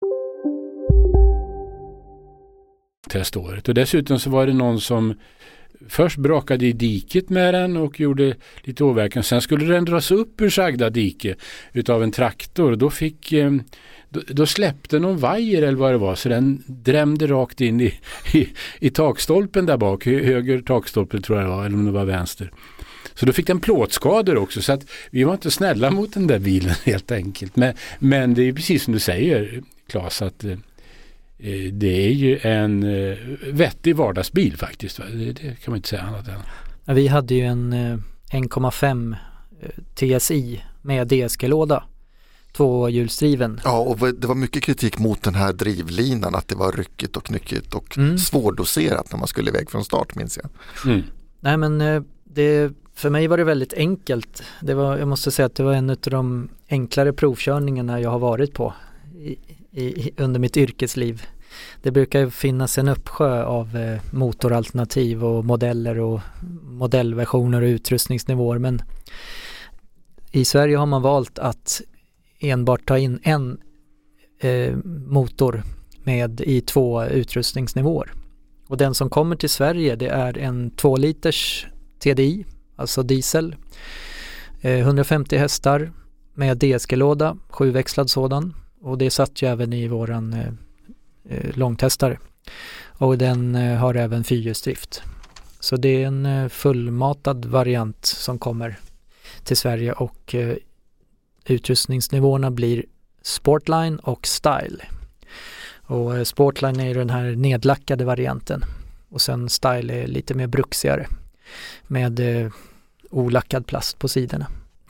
Teståret. Och dessutom så var det någon som först brakade i diket med den och gjorde lite åverkan. Sen skulle den dras upp ur sagda dike utav en traktor. Då släppte någon vajer eller vad det var, så den drämde rakt in i takstolpen där bak. Höger takstolpen tror jag det var, eller om det var vänster. Så då fick den plåtskador också, så att vi var inte snälla mot den där bilen helt enkelt. Men det är precis som du säger, Claes, att det är ju en vettig vardagsbil faktiskt. Det kan man inte säga annat än. Ja, vi hade ju en 1,5 TSI med DSG-låda. 2-hjulsdriven. Ja, och det var mycket kritik mot den här drivlinan, att det var ryckigt och knyckigt och svårdoserat när man skulle iväg från start, minns jag. Nej, men för mig var det väldigt enkelt. Jag måste säga att det var en av de enklare provkörningarna jag har varit på under mitt yrkesliv. Det brukar ju finnas en uppsjö av motoralternativ och modeller och modellversioner och utrustningsnivåer, men i Sverige har man valt att enbart ta in en motor i 2 utrustningsnivåer. Och den som kommer till Sverige, det är en 2 liters TDI, alltså diesel, 150 hästar med DSG-låda, 7-växlad sådan. Och det satt ju även i våran långtestare. Och den har även 4-hjulsdrift. Så det är en fullmatad variant som kommer till Sverige, och utrustningsnivåerna blir Sportline och Style. Och Sportline är den här nedlackade varianten. Och sen Style är lite mer bruksigare med olackad plast på sidorna.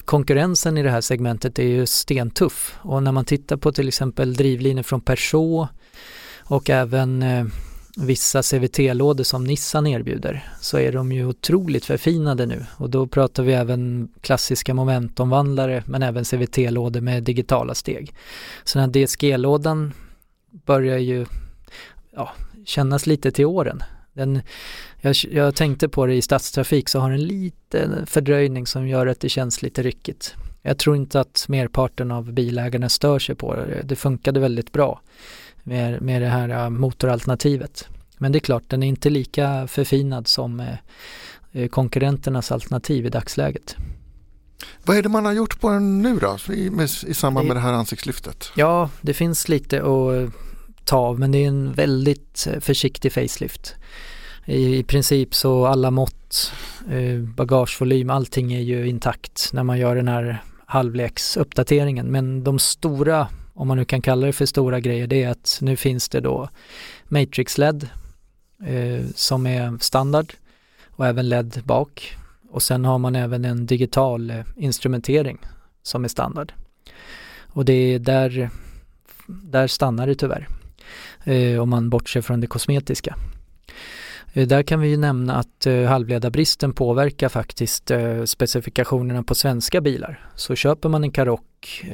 konkurrensen i det här segmentet är ju stentuff. Och när man tittar på till exempel drivlinor från Peugeot och även vissa CVT-lådor som Nissan erbjuder, så är de ju otroligt förfinade nu. Och då pratar vi även klassiska momentomvandlare, men även CVT-lådor med digitala steg. Så den här DSG-lådan börjar ju kännas lite till åren. Jag tänkte på det i stadstrafik, så har en liten fördröjning som gör att det känns lite ryckigt. Jag tror inte att merparten av bilägarna stör sig på det. Det funkade väldigt bra med det här motoralternativet. Men det är klart, den är inte lika förfinad som konkurrenternas alternativ i dagsläget. Vad är det man har gjort på den nu då, i samband med det här ansiktslyftet? Ja, det finns lite att ta av, men det är en väldigt försiktig facelift. I princip så alla mått, bagagevolym, allting är ju intakt när man gör den här halvleksuppdateringen. Men de stora, om man nu kan kalla det för stora grejer, det är att nu finns det då Matrix LED som är standard och även LED bak. Och sen har man även en digital instrumentering som är standard. Och det är där stannar det tyvärr. Om man bortser från det kosmetiska. Där kan vi ju nämna att halvledarbristen påverkar faktiskt specifikationerna på svenska bilar. Så köper man en Karoq,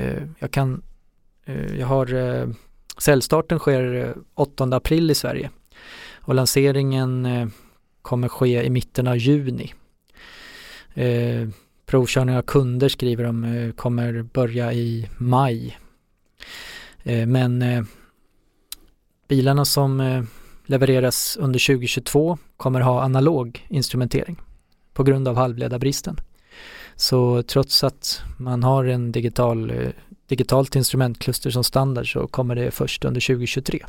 säljstarten sker 8 april i Sverige och lanseringen kommer ske i mitten av juni. Provkörning av kunder, skriver de, kommer börja i maj. Men bilarna som levereras under 2022 kommer ha analog instrumentering på grund av halvledarbristen. Så trots att man har en digitalt instrumentkluster som standard, så kommer det först under 2023.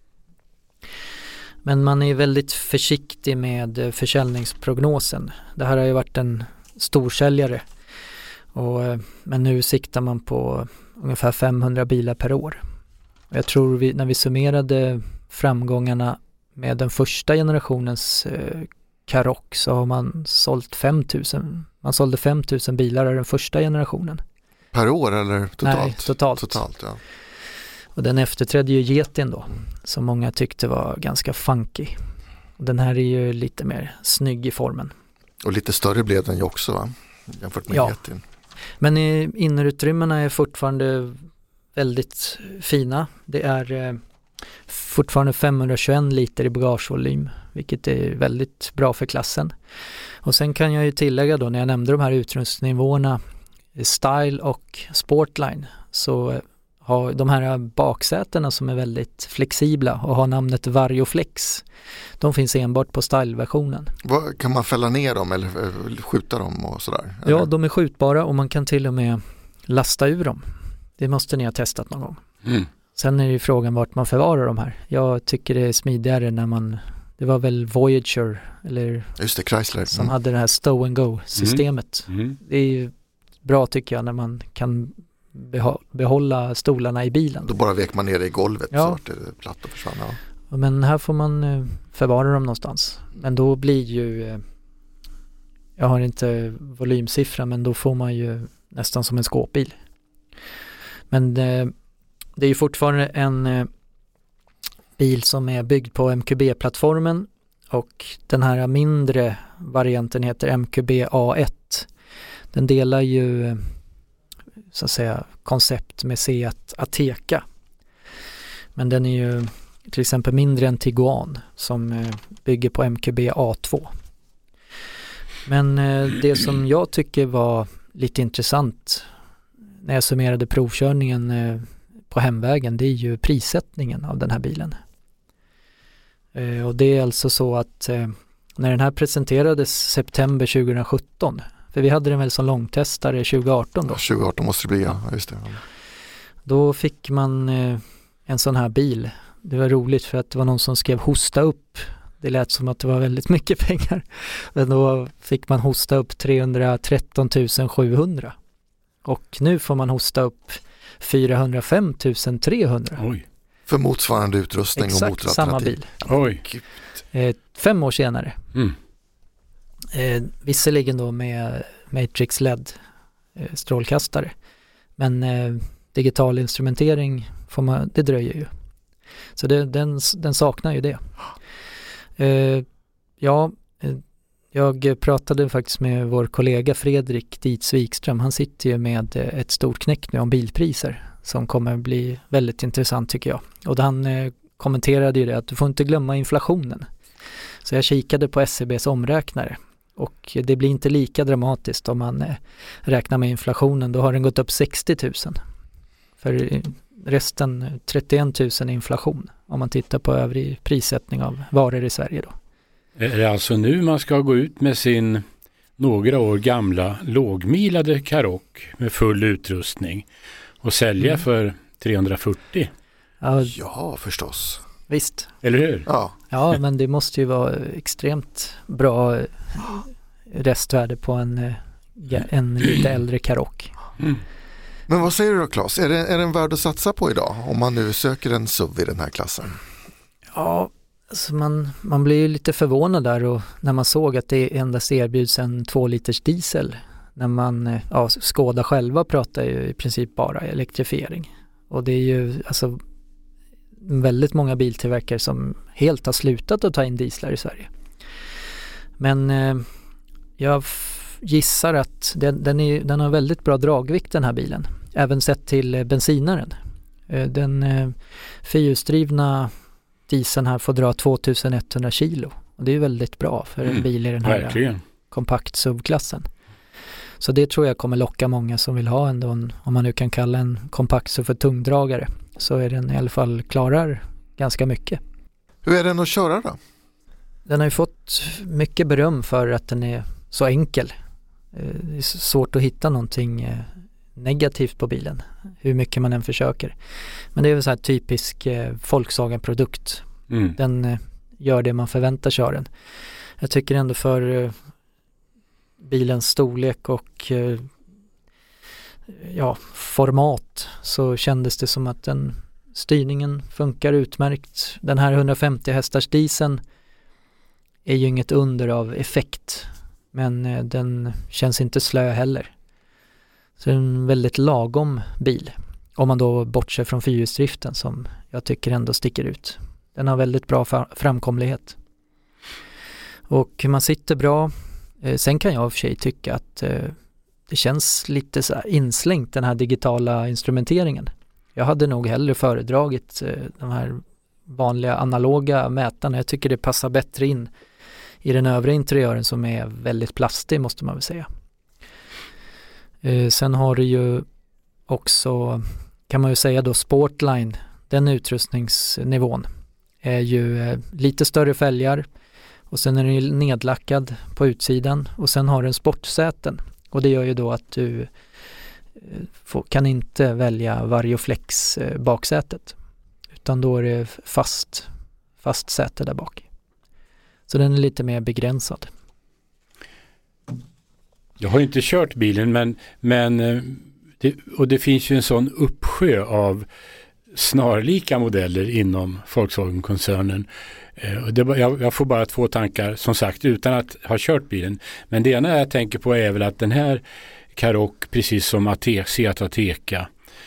Men man är väldigt försiktig med försäljningsprognosen. Det här har ju varit en storsäljare, men nu siktar man på ungefär 500 bilar per år. Jag tror när vi summerade framgångarna med den första generationens Karoq, så har man sålt 5000. Man sålde 5000 bilar av den första generationen. Per år eller totalt? Nej, totalt, ja. Och den efterträdde ju Yetin då, som många tyckte var ganska funky. Den här är ju lite mer snygg i formen. Och lite större blev den ju också, va? Jämfört med Yetin. Men innerutrymmena är fortfarande väldigt fina. Det är fortfarande 521 liter i bagagevolym, vilket är väldigt bra för klassen. Och sen kan jag ju tillägga då, när jag nämnde de här utrustningsnivåerna Style och Sportline, så har de här baksätena som är väldigt flexibla och har namnet Varioflex. De finns enbart på Style-versionen. Kan man fälla ner dem eller skjuta dem och sådär? Eller? Ja, de är skjutbara och man kan till och med lasta ur dem. Det måste ni ha testat någon gång. Mm. Sen är ju frågan vart man förvarar de här. Jag tycker det är smidigare när det var väl Voyager eller just det, Chrysler som hade det här stow and go systemet. Det är ju bra tycker jag när man kan behålla stolarna i bilen. Då bara vek man ner det i golvet så att det är platt och försvann. Ja. Men här får man förvara dem någonstans. Men då blir ju, jag har inte volymsiffra, men då får man ju nästan som en skåpbil. Men det är ju fortfarande en bil som är byggd på MQB-plattformen, och den här mindre varianten heter MQB A1. Den delar ju så att säga koncept med Seat Ateca. Men den är ju till exempel mindre än Tiguan som bygger på MQB A2. Men det som jag tycker var lite intressant när jag summerade provkörningen på hemvägen, det är ju prissättningen av den här bilen. Och det är alltså så att när den här presenterades september 2017, för vi hade den väl som långtestare 2018 då. 2018 måste det bli, ja. Just det. Då fick man en sån här bil. Det var roligt för att det var någon som skrev hosta upp. Det lät som att det var väldigt mycket pengar. Men då fick man hosta upp 313 700. Och nu får man hosta upp 405 300. Oj. För motsvarande utrustning. Exakt, och motoralternativ. Samma bil. Oj. 5 år senare. Visserligen då med Matrix LED strålkastare. Men digital instrumentering det dröjer ju. Så den saknar ju det. Jag pratade faktiskt med vår kollega Fredrik Dietz Wikström. Han sitter ju med ett stort knäck nu om bilpriser som kommer bli väldigt intressant tycker jag. Och han kommenterade ju det att du får inte glömma inflationen. Så jag kikade på SCBs omräknare och det blir inte lika dramatiskt om man räknar med inflationen. Då har den gått upp 60 000. För resten 31 000 inflation om man tittar på övrig prissättning av varor i Sverige då. Är det alltså nu man ska gå ut med sin några år gamla lågmilade Karoq med full utrustning och sälja för 340? Ja, förstås. Visst. Eller hur? Ja, men det måste ju vara extremt bra restvärde på en lite äldre Karoq. Men vad säger du då, Claes? Är den värd att satsa på idag om man nu söker en SUV i den här klassen? Ja, alltså man blir ju lite förvånad där och när man såg att det endast erbjuds en 2 liters diesel. När man, Skoda själva pratar ju i princip bara elektrifiering. Och det är ju alltså väldigt många biltillverkare som helt har slutat att ta in dieslar i Sverige. Men jag gissar att den har väldigt bra dragvikt den här bilen. Även sett till bensinaren. Den fyrhjulsdrivna dieseln här får dra 2100 kilo. Och det är väldigt bra för en bil i den här kompakt SUV-klassen. Så det tror jag kommer locka många som vill ha ändå om man nu kan kalla en kompakt SUV för tungdragare. Så är den i alla fall klarar ganska mycket. Hur är den att köra då? Den har ju fått mycket beröm för att den är så enkel. Det är svårt att hitta någonting negativt på bilen. Hur mycket man än försöker. Men det är väl så här typisk Volkswagen-produkt. Den gör det man förväntar sig av den. Jag tycker ändå för bilens storlek och format så kändes det som att styrningen funkar utmärkt. Den här 150 hästars dieseln är ju inget under av effekt, men den känns inte slö heller. Så det är en väldigt lagom bil om man då bortser från fyrhjulsdriften som jag tycker ändå sticker ut. Den har väldigt bra framkomlighet. Och man sitter bra. Sen kan jag i och för sig tycka att det känns lite så här inslängt den här digitala instrumenteringen. Jag hade nog hellre föredragit de här vanliga analoga mätarna. Jag tycker det passar bättre in i den övriga interiören som är väldigt plastig måste man väl säga. Sen har det ju också, kan man ju säga då, Sportline, den utrustningsnivån är ju lite större fälgar och sen är den ju nedlackad på utsidan och sen har den sportsäten och det gör ju då att du kan inte välja Varioflex baksätet utan då är det fast säte där bak. Så den är lite mer begränsad. Jag har inte kört bilen men det finns ju en sån uppsjö av snarlika modeller inom Volkswagen-koncernen. Jag får bara 2 tankar som sagt utan att ha kört bilen. Men det ena jag tänker på är väl att den här Karoq, precis som Seat Ateca,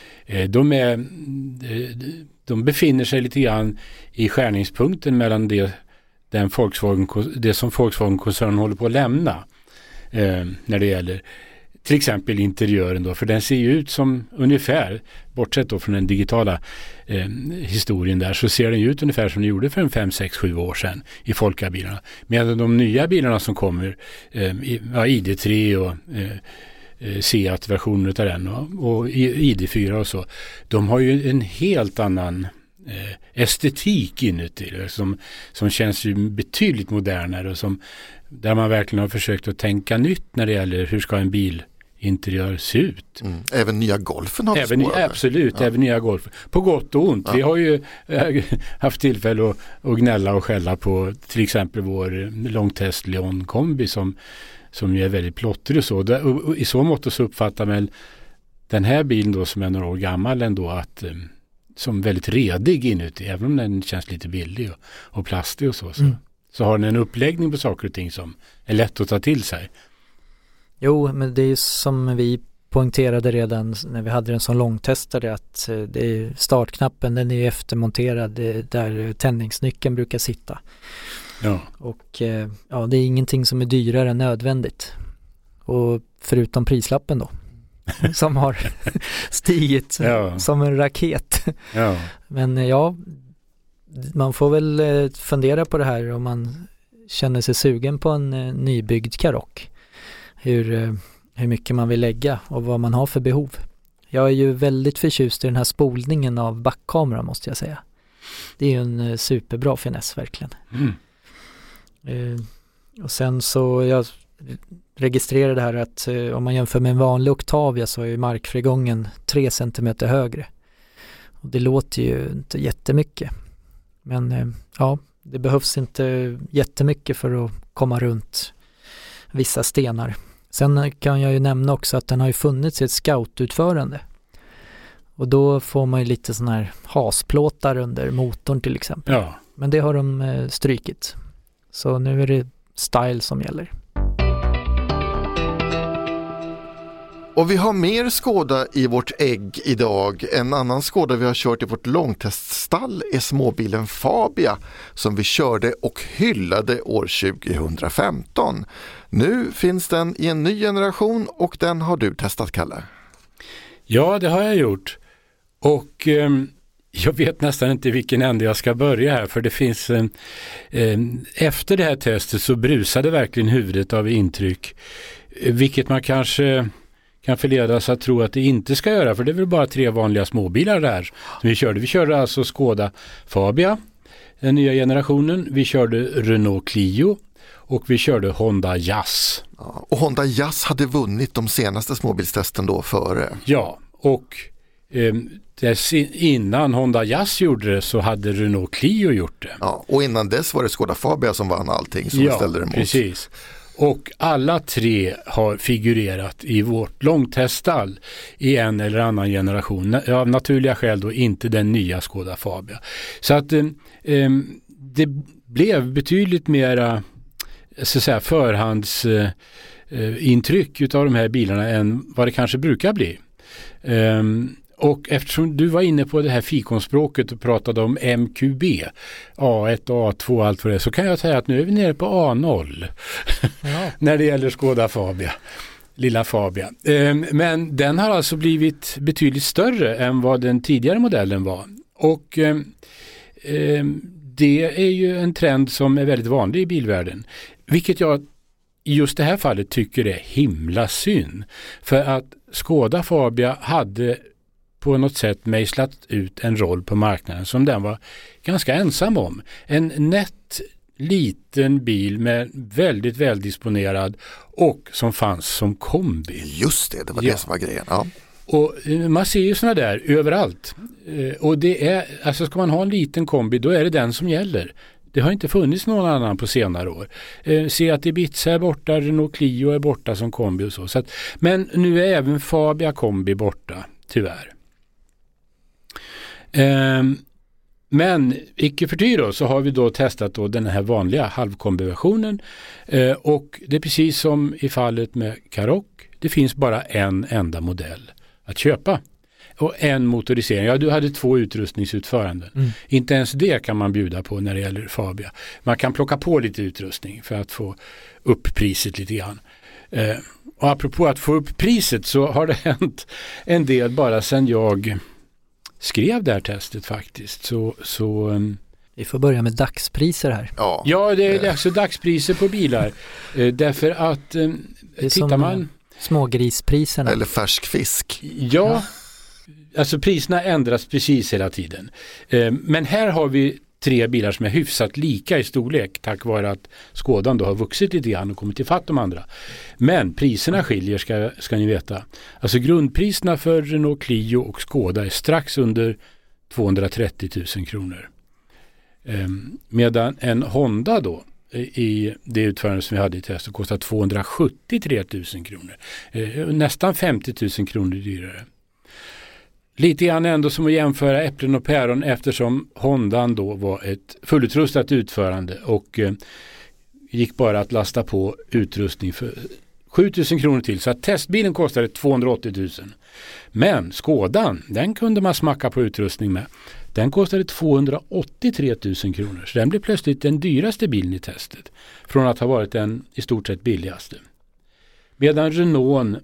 de befinner sig lite grann i skärningspunkten mellan det som Volkswagen-koncernen håller på att lämna när det gäller till exempel interiören då, för den ser ju ut som ungefär, bortsett då från den digitala historien där, så ser den ju ut ungefär som den gjorde för 5, 6, 7 år sedan i Folkabilarna. Medan de nya bilarna som kommer, ID3 och Seat-versioner av den och ID4 och så, de har ju en helt annan estetik inuti det, som känns ju betydligt modernare och där man verkligen har försökt att tänka nytt när det gäller hur ska en bilinteriör se ut. Även nya Golfen har absolut, även nya Golfen. På gott och ont. Ja. Vi har ju haft tillfälle att gnälla och skälla på till exempel vår långtest Leon kombi som ju är väldigt plottrig och så. Och i så mått så uppfattar väl den här bilen då som är några år gammal ändå att som väldigt redig inuti, även om den känns lite billig och plastig och så. Så har den en uppläggning på saker och ting som är lätt att ta till sig. Jo, men det är som vi poängterade redan när vi hade den som långtestare att det är startknappen, den är eftermonterad där tändningsnyckeln brukar sitta. Ja. Och det är ingenting som är dyrare än nödvändigt. Och förutom prislappen då, som har stigit som en raket. Ja. Men man får väl fundera på det här om man känner sig sugen på en nybyggd Karoq. Hur mycket man vill lägga och vad man har för behov. Jag är ju väldigt förtjust i den här spolningen av backkameran, måste jag säga. Det är ju en superbra finess verkligen. Och sen så jag registrerade här att om man jämför med en vanlig Octavia så är ju markfrigången 3 cm högre. Och det låter ju inte jättemycket. Men det behövs inte jättemycket för att komma runt vissa stenar. Sen kan jag ju nämna också att den har ju funnits i ett scoututförande. Och då får man ju lite sån här hasplåtar under motorn till exempel. Ja. Men det har de strykit. Så nu är det style som gäller. Och vi har mer Skoda i vårt ägg idag. En annan Skoda vi har kört i vårt långteststall är småbilen Fabia som vi körde och hyllade år 2015. Nu finns den i en ny generation och den har du testat, Kalle. Ja, det har jag gjort. Och jag vet nästan inte vilken ände jag ska börja här, för det finns efter det här testet så brusade verkligen huvudet av intryck, vilket man kanske kan förledas att tro att det inte ska göra, för det är väl bara 3 vanliga småbilar där som vi körde. Vi körde alltså Skoda Fabia, den nya generationen. Vi körde Renault Clio och vi körde Honda Jazz. Ja, och Honda Jazz hade vunnit de senaste småbilstesten då före. Ja, och innan Honda Jazz gjorde det så hade Renault Clio gjort det. Ja, och innan dess var det Skoda Fabia som vann allting som vi ställde emot. Precis. Och alla 3 har figurerat i vårt långteststall i en eller annan generation. Av naturliga skäl då inte den nya Skoda Fabia. Så att det blev betydligt mera så att säga, förhandsintryck utav de här bilarna än vad det kanske brukar bli. Och eftersom du var inne på det här fikonspråket och pratade om MQB, A1, A2, allt för det, så kan jag säga att nu är vi nere på A0 när det gäller Skoda Fabia, lilla Fabia. Men den har alltså blivit betydligt större än vad den tidigare modellen var. Och det är ju en trend som är väldigt vanlig i bilvärlden, vilket jag i just det här fallet tycker är himla synd. För att Skoda Fabia hade på något sätt mejslat ut en roll på marknaden som den var ganska ensam om. En nätt liten bil med väldigt väldisponerad och som fanns som kombi. Just det, det var det som var grejen. Ja. Och man ser ju såna där överallt. Och det är, alltså ska man ha en liten kombi, då är det den som gäller. Det har inte funnits någon annan på senare år. Seat Ibiza är borta, Renault Clio är borta som kombi och så. Men nu är även Fabia kombi borta, tyvärr. Men icke förty då, så har vi då testat då den här vanliga halvkombiversionen. Och det är precis som i fallet med Karoq. Det finns bara en enda modell att köpa. Och en motorisering. Ja, du hade 2 utrustningsutföranden. Inte ens det kan man bjuda på när det gäller Fabia. Man kan plocka på lite utrustning för att få upp priset lite grann. Och apropå att få upp priset så har det hänt en del bara sedan jag skrev det här testet faktiskt. Så vi får börja med dagspriser här. Ja, det är alltså dagspriser på bilar. Därför att tittar man smågrispriserna. Eller färsk fisk. Ja. Alltså priserna ändras precis hela tiden. Men här har vi 3 bilar som är hyfsat lika i storlek tack vare att Skodan då har vuxit lite grann och kommit ifatt de andra. Men priserna skiljer ska ni veta. Alltså grundpriserna för Renault Clio och Skoda är strax under 230 000 kronor. Medan en Honda då i det utförande som vi hade i testet kostar 273 000 kronor. Nästan 50 000 kronor dyrare. Lite grann ändå som att jämföra äpplen och päron eftersom Hondan då var ett fullutrustat utförande och gick bara att lasta på utrustning för 7 000 kronor till, så att testbilen kostade 280 000. Men Skodan, den kunde man smacka på utrustning med. Den kostade 283 000 kronor. Så den blev plötsligt den dyraste bilen i testet. Från att ha varit den i stort sett billigaste. Medan Renault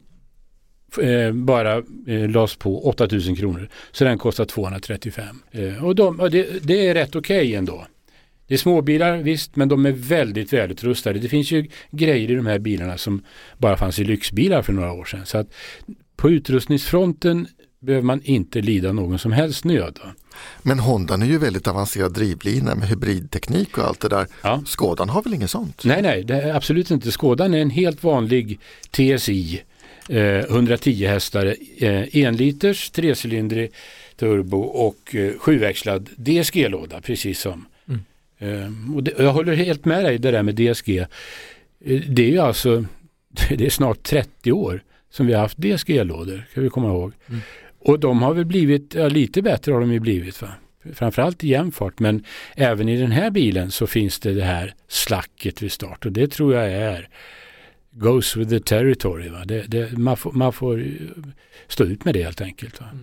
bara lades på 8 000 kronor. Så den kostar 235. Och det är rätt okej ändå. Det är småbilar, visst, men de är väldigt välutrustade. Det finns ju grejer i de här bilarna som bara fanns i lyxbilar för några år sedan. Så att på utrustningsfronten behöver man inte lida någon som helst nöd. Men Hondan är ju väldigt avancerad drivlina med hybridteknik och allt det där. Ja. Skodan har väl inget sånt? Nej, det är absolut inte. Skodan är en helt vanlig TSI, 110 hästar, 1 liters, 3-cylindrig turbo och 7-växlad DSG-låda, precis som. Och jag håller helt med dig det där med DSG. Det är ju alltså, det är snart 30 år som vi har haft DSG-lådor, kan vi komma ihåg. Och de har väl blivit, lite bättre har de ju blivit, va? Framförallt i jämfart, men även i den här bilen så finns det här slacket vid start, och det tror jag är goes with the territory, va? Man får stå ut med det helt enkelt, va?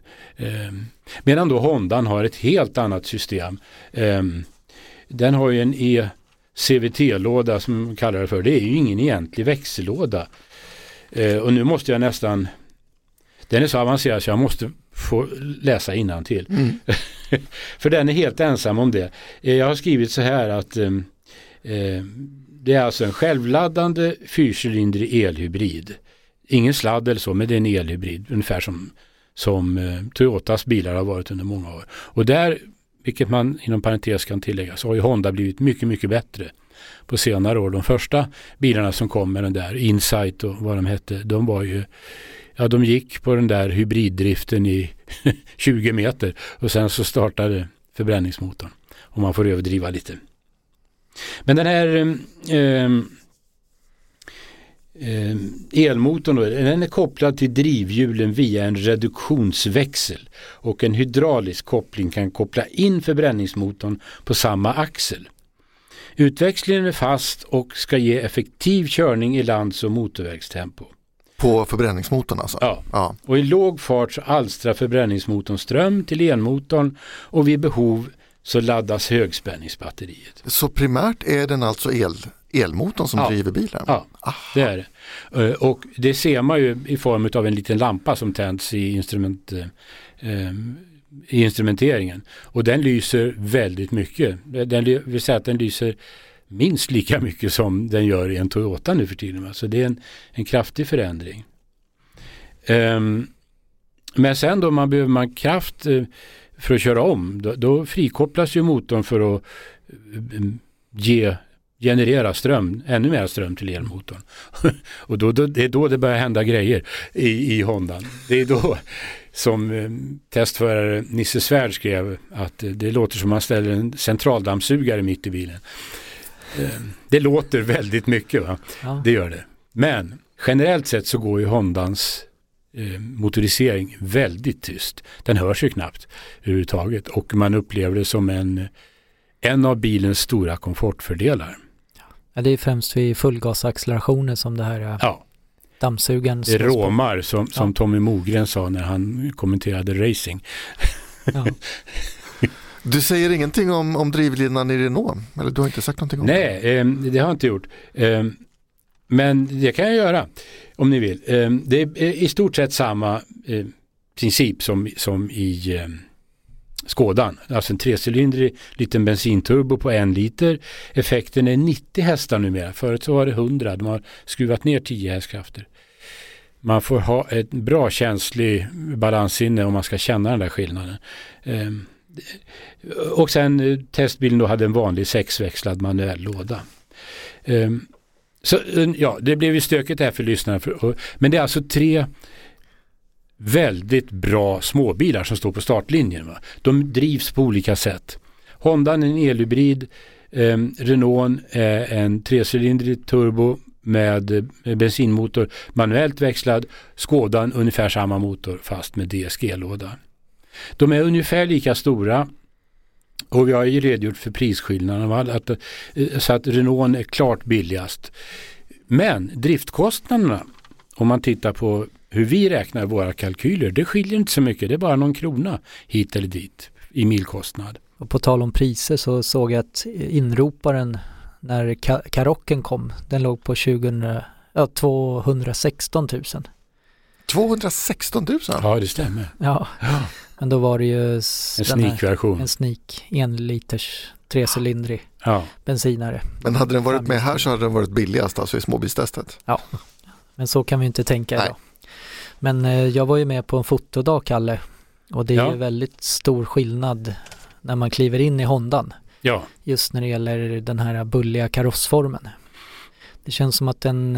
Medan då Hondan har ett helt annat system. Den har ju en CVT-låda som man kallar det för. Det är ju ingen egentlig växellåda. Och nu måste jag nästan... Den är så avancerad så jag måste få läsa innantill. För den är helt ensam om det. Jag har skrivit så här att det är alltså en självladdande 4-cylindrig elhybrid. Ingen sladd eller så, men det är en elhybrid. Ungefär som Toyotas bilar har varit under många år. Och där, vilket man inom parentes kan tillägga, så har ju Honda blivit mycket, mycket bättre på senare år. De första bilarna som kom med den där Insight och vad de hette, de var ju, de gick på den där hybriddriften i 20 meter och sen så startade förbränningsmotorn. Och man får överdriva lite. Men den här elmotorn då, den är kopplad till drivhjulen via en reduktionsväxel, och en hydraulisk koppling kan koppla in förbränningsmotorn på samma axel. Utväxlingen är fast och ska ge effektiv körning i lands- och motorvägstempo. På förbränningsmotorn alltså? Ja. Och i låg fart så alstrar förbränningsmotorn ström till elmotorn, och vid behov så laddas högspänningsbatteriet. Så primärt är den alltså elmotorn som driver bilen? Ja, det är det. Och det ser man ju i form av en liten lampa som tänds i instrumenteringen. Och den lyser väldigt mycket. Den vill säga att den lyser minst lika mycket som den gör i en Toyota nu för tiden. Så det är en kraftig förändring. Men sen då behöver man kraft för att köra om. Då frikopplas ju motorn för att generera ström, ännu mer ström till elmotorn. Och det är då det börjar hända grejer i Hondan. Det är då som testförare Nisse Svärd skrev att det låter som man ställer en centraldammsugare mitt i bilen. Det låter väldigt mycket, va? Ja. Det gör det. Men generellt sett så går ju Hondans motorisering väldigt tyst. Den hörs ju knappt överhuvudtaget, och man upplever det som en av bilens stora komfortfördelar. Ja, det är främst vid fullgasaccelerationer som det här dammsugaren. Det råmar som Tommy Mogren sa när han kommenterade racing. Ja. Du säger ingenting om drivlinan i Renault? Eller du har inte sagt någonting om det? Nej, det har jag inte gjort. Men det kan jag göra om ni vill. Det är i stort sett samma princip som i Skodan. Alltså en 3-cylindrig liten bensinturbo på 1 liter. Effekten är 90 hästar numera. Förut så var det 100. De har skruvat ner 10 hästkrafter. Man får ha ett bra känslig balansinne om man ska känna den där skillnaden. Och sen testbilen då hade en vanlig 6-växlad manuell låda. Så ja, det blev ju stökigt här för lyssnarna. Men det är alltså 3 väldigt bra småbilar som står på startlinjen. Va? De drivs på olika sätt. Honda är en elhybrid, Renault är en 3-cylindrig turbo med bensinmotor manuellt växlad, Skodan ungefär samma motor fast med DSG-låda. De är ungefär lika stora, och vi har ju redogjort för prisskillnaden, så att Renault är klart billigast. Men driftkostnaderna, om man tittar på hur vi räknar våra kalkyler, det skiljer inte så mycket. Det är bara någon krona hit eller dit i milkostnad. Och på tal om priser så såg jag att inroparen när Karokken kom, den låg på 216 000. 216 000? Ja, det stämmer. Ja. Men då var det ju en sneak-version. En sneak, 1 liters 3-cylindrig bensinare. Men hade den varit med här så hade den varit billigast alltså i småbilstestet. Ja, men så kan vi inte tänka idag. Men jag var ju med på en fotodag, Kalle, och det är ju väldigt stor skillnad när man kliver in i Hondan. Ja. Just när det gäller den här bulliga karossformen. Det känns som att den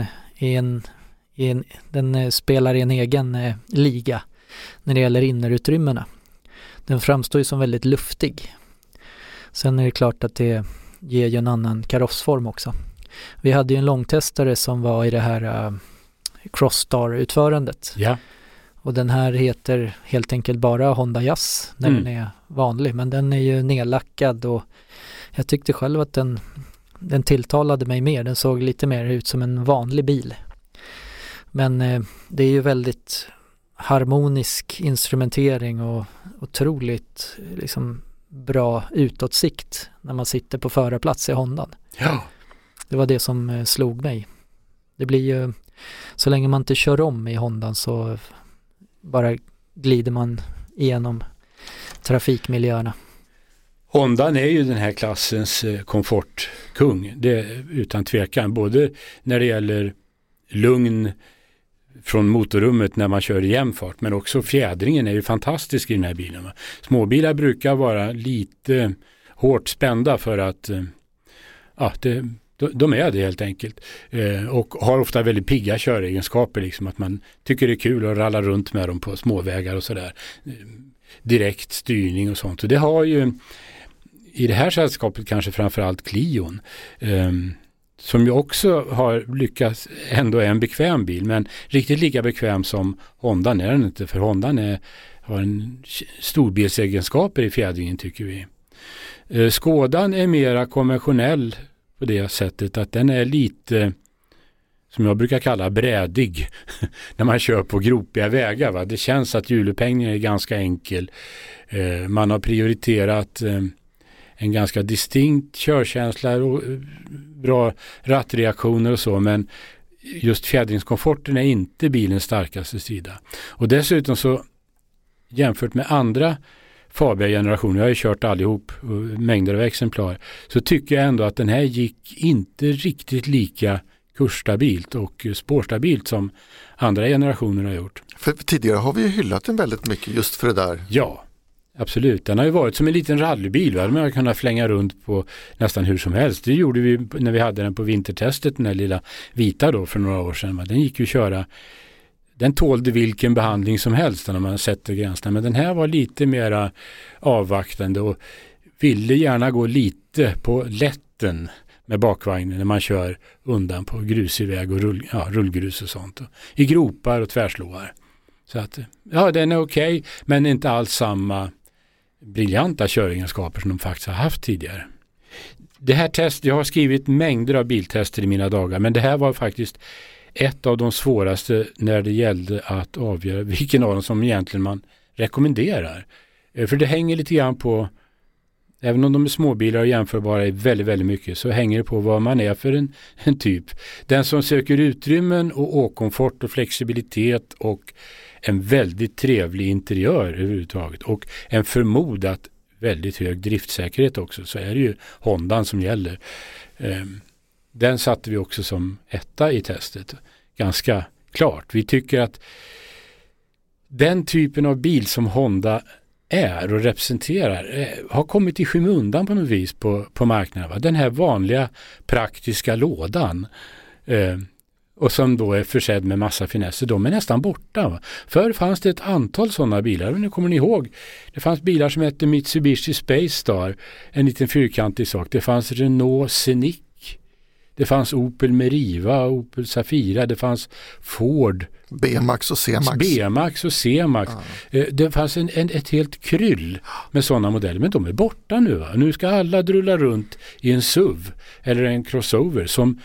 spelar i en egen liga när det gäller innerutrymmena. Den framstår ju som väldigt luftig. Sen är det klart att det ger ju en annan karossform också. Vi hade ju en långtestare som var i det här Crossstar-utförandet. Ja. Och den här heter helt enkelt bara Honda Jazz när den är vanlig. Men den är ju nedlackad och jag tyckte själv att den tilltalade mig mer. Den såg lite mer ut som en vanlig bil. Men det är ju väldigt harmonisk instrumentering och otroligt liksom bra utåtsikt när man sitter på förarplats i Hondan. Ja. Det var det som slog mig. Det blir ju, så länge man inte kör om i Hondan så bara glider man igenom trafikmiljöerna. Hondan är ju den här klassens komfortkung. Det är utan tvekan. Både när det gäller lugn från motorrummet när man kör i jämfart, men också fjädringen är ju fantastisk i den här bilen. Småbilar brukar vara lite hårt spända för att de är det helt enkelt. Och har ofta väldigt pigga köregenskaper, liksom att man tycker det är kul att ralla runt med dem på småvägar och sådär. Direkt styrning och sånt. Och det har ju i det här sällskapet kanske framförallt Clion. Som ju också har lyckats, ändå är en bekväm bil, men riktigt lika bekväm som Hondan är den inte, för Hondan har en storbilsegenskaper i fjädringen tycker vi. Skodan är mera konventionell på det sättet att den är lite, som jag brukar kalla, brädig när man kör på gropiga vägar. Va? Det känns att hjulupphängningen är ganska enkel. Man har prioriterat en ganska distinkt körkänsla och bra rattreaktioner och så, men just fjädringskomforten är inte bilens starkaste sida. Och dessutom så jämfört med andra Fabia-generationer, jag har ju kört allihop mängder av exemplar, så tycker jag ändå att den här gick inte riktigt lika kursstabilt och spårstabilt som andra generationer har gjort. För tidigare har vi ju hyllat den väldigt mycket just för det där. Ja. Absolut, den har ju varit som en liten rallybil. Man har kunnat flänga runt på nästan hur som helst. Det gjorde vi när vi hade den på vintertestet, den där lilla vita då för några år sedan. Den gick ju att köra, den tålde vilken behandling som helst när man sätter gränserna. Men den här var lite mera avvaktande och ville gärna gå lite på lätten med bakvagnen när man kör undan på grusig väg och rullgrus och sånt. Och i gropar och tvärslåar. Så att, den är okej, men inte alls samma briljanta köregenskaper som de faktiskt har haft tidigare. Det här jag har skrivit mängder av biltester i mina dagar, men det här var faktiskt ett av de svåraste när det gällde att avgöra vilken av dem som egentligen man rekommenderar. För det hänger lite grann på, även om de är småbilar och jämförbara i väldigt, väldigt mycket, så hänger det på vad man är för en typ. Den som söker utrymmen och åkomfort och flexibilitet och en väldigt trevlig interiör överhuvudtaget och en förmodat väldigt hög driftsäkerhet också, så är det ju Hondan som gäller. Den satte vi också som etta i testet. Ganska klart. Vi tycker att den typen av bil som Honda är och representerar har kommit i skymundan på något vis på marknaden. Va? Den här vanliga praktiska lådan och som då är försedd med massa finesser, de är nästan borta. Va? Förr fanns det ett antal sådana bilar, men nu kommer ni ihåg, det fanns bilar som hette Mitsubishi Space Star, en liten fyrkantig sak. Det fanns Renault Scenic, det fanns Opel Meriva, Opel Zafira, det fanns Ford B-Max och C-Max. Det fanns ett helt kryll med sådana modeller, men de är borta nu. Va? Nu ska alla drulla runt i en SUV eller en crossover som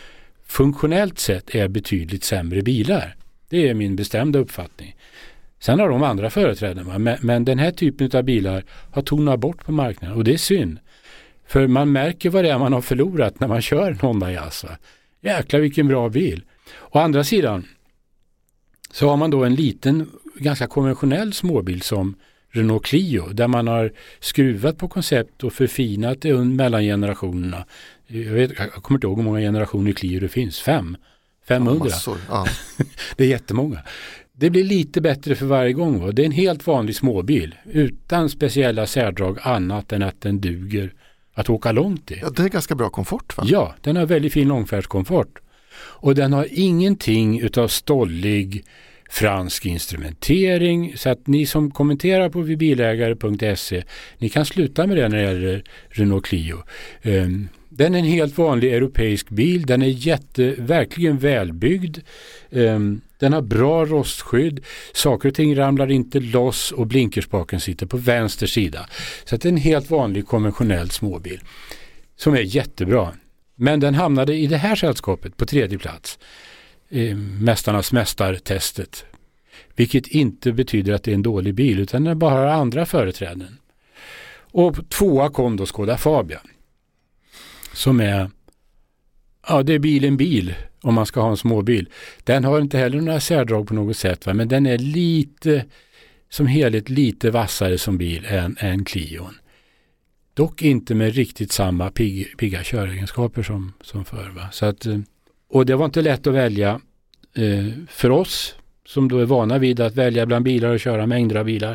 funktionellt sett är betydligt sämre bilar. Det är min bestämda uppfattning. Sen har de andra företrädarna, men den här typen av bilar har tonat bort på marknaden och det är synd. För man märker vad det är man har förlorat när man kör en Honda Jazz. Jäklar vilken bra bil. Å andra sidan så har man då en liten, ganska konventionell småbil som Renault Clio, där man har skruvat på koncept och förfinat det mellan generationerna. Jag kommer inte ihåg hur många generationer Clio det finns. 500. Massor, ja. Det är jättemånga. Det blir lite bättre för varje gång. Va? Det är en helt vanlig småbil utan speciella särdrag annat än att den duger att åka långt i. Ja, det är ganska bra komfort, va? Ja, den har väldigt fin långfärdskomfort. Och den har ingenting utav stollig fransk instrumentering, så att ni som kommenterar på vibilägare.se, ni kan sluta med det när det gäller Renault Clio. Den är en helt vanlig europeisk bil, den är verkligen välbyggd, den har bra rostskydd, saker och ting ramlar inte loss och blinkerspaken sitter på vänster sida. Så att det är en helt vanlig konventionell småbil som är jättebra. Men den hamnade i det här sällskapet på 3:e plats. Mästarnas mästartestet. Vilket inte betyder att det är en dålig bil utan den bara har andra företräden. Och 2:a kom då Skoda Fabia. Som är, ja det är bil om man ska ha en småbil. Den har inte heller några särdrag på något sätt, va? Men den är lite, som helhet lite vassare som bil än Clion. Dock inte med riktigt samma pigga köregenskaper som förr. Va? Så att, och det var inte lätt att välja för oss som då är vana vid att välja bland bilar och köra mängder av bilar.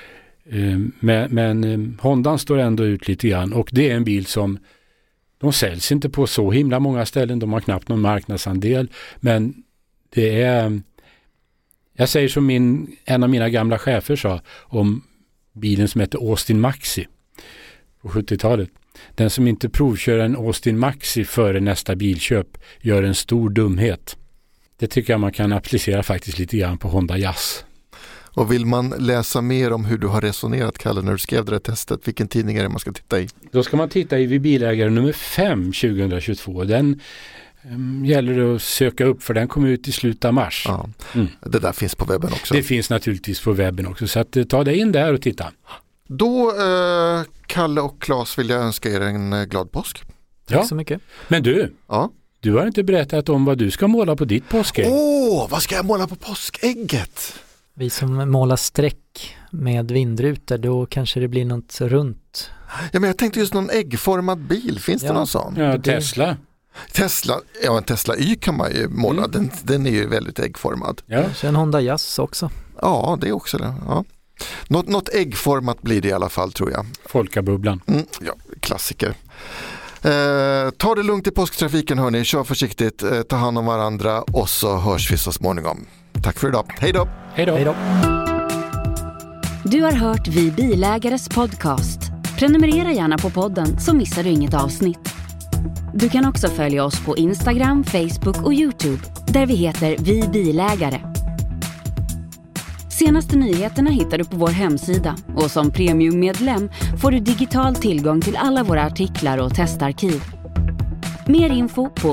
Men Hondan står ändå ut lite grann och det är en bil som de säljs inte på så himla många ställen, de har knappt någon marknadsandel, men det är, jag säger som en av mina gamla chefer sa om bilen som heter Austin Maxi på 70-talet. Den som inte provkör en Austin Maxi före nästa bilköp gör en stor dumhet. Det tycker jag man kan applicera faktiskt lite grann på Honda Jazz. Och vill man läsa mer om hur du har resonerat, Kalle, när du skrev det här testet, vilken tidning är det man ska titta i? Då ska man titta i Vibilägare nummer 5 2022. Den gäller det att söka upp för den kommer ut i slutet av mars. Ja. Det där finns på webben också. Det finns naturligtvis på webben också, så att, ta dig in där och titta. Då, Kalle och Claes, vill jag önska er en glad påsk. Tack så mycket. Men du, du har inte berättat om vad du ska måla på ditt påskägg. Vad ska jag måla på påskägget? Vi som målar streck med vindrutor, då kanske det blir något runt. Ja, men jag tänkte just någon äggformad bil. Finns det någon sån? Ja, Tesla. En Tesla Y kan man ju måla. Den är ju väldigt äggformad. Ja. Kanske en Honda Jazz också. Ja, det är också det. Ja. Något äggformat blir det i alla fall, tror jag. Folkabubblan. Ja, klassiker. Ta det lugnt i påsktrafiken, hörni. Kör försiktigt, ta hand om varandra och så hörs vi så småningom. Tack för idag. Hej då! Hej då! Du har hört Vi Bilägares podcast. Prenumerera gärna på podden så missar du inget avsnitt. Du kan också följa oss på Instagram, Facebook och YouTube där vi heter Vi Bilägare. Senaste nyheterna hittar du på vår hemsida och som premiummedlem får du digital tillgång till alla våra artiklar och testarkiv. Mer info på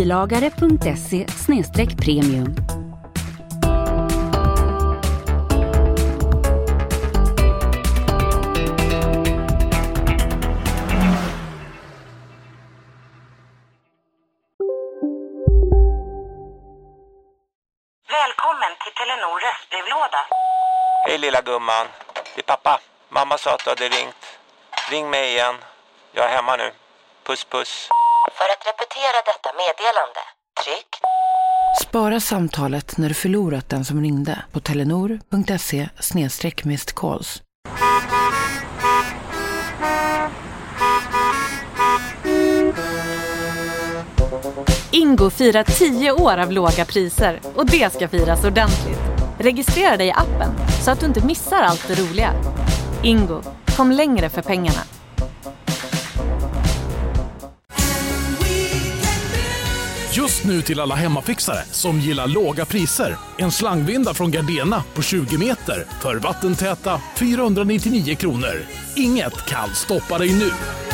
vibilagare.se/premium. Välkommen till Telenor röstbrevlåda. Hej lilla gumman, det är pappa. Mamma sa att du hade ringt. Ring mig igen. Jag är hemma nu. Puss puss. För att repetera detta meddelande, tryck. Spara samtalet när du förlorat den som ringde på telenor.se/missed-calls. Ingo firar 10 år av låga priser och det ska firas ordentligt. Registrera dig i appen så att du inte missar allt det roliga. Ingo, kom längre för pengarna. Just nu till alla hemmafixare som gillar låga priser. En slangvinda från Gardena på 20 meter för vattentäta 499 kronor. Inget kan stoppa dig nu.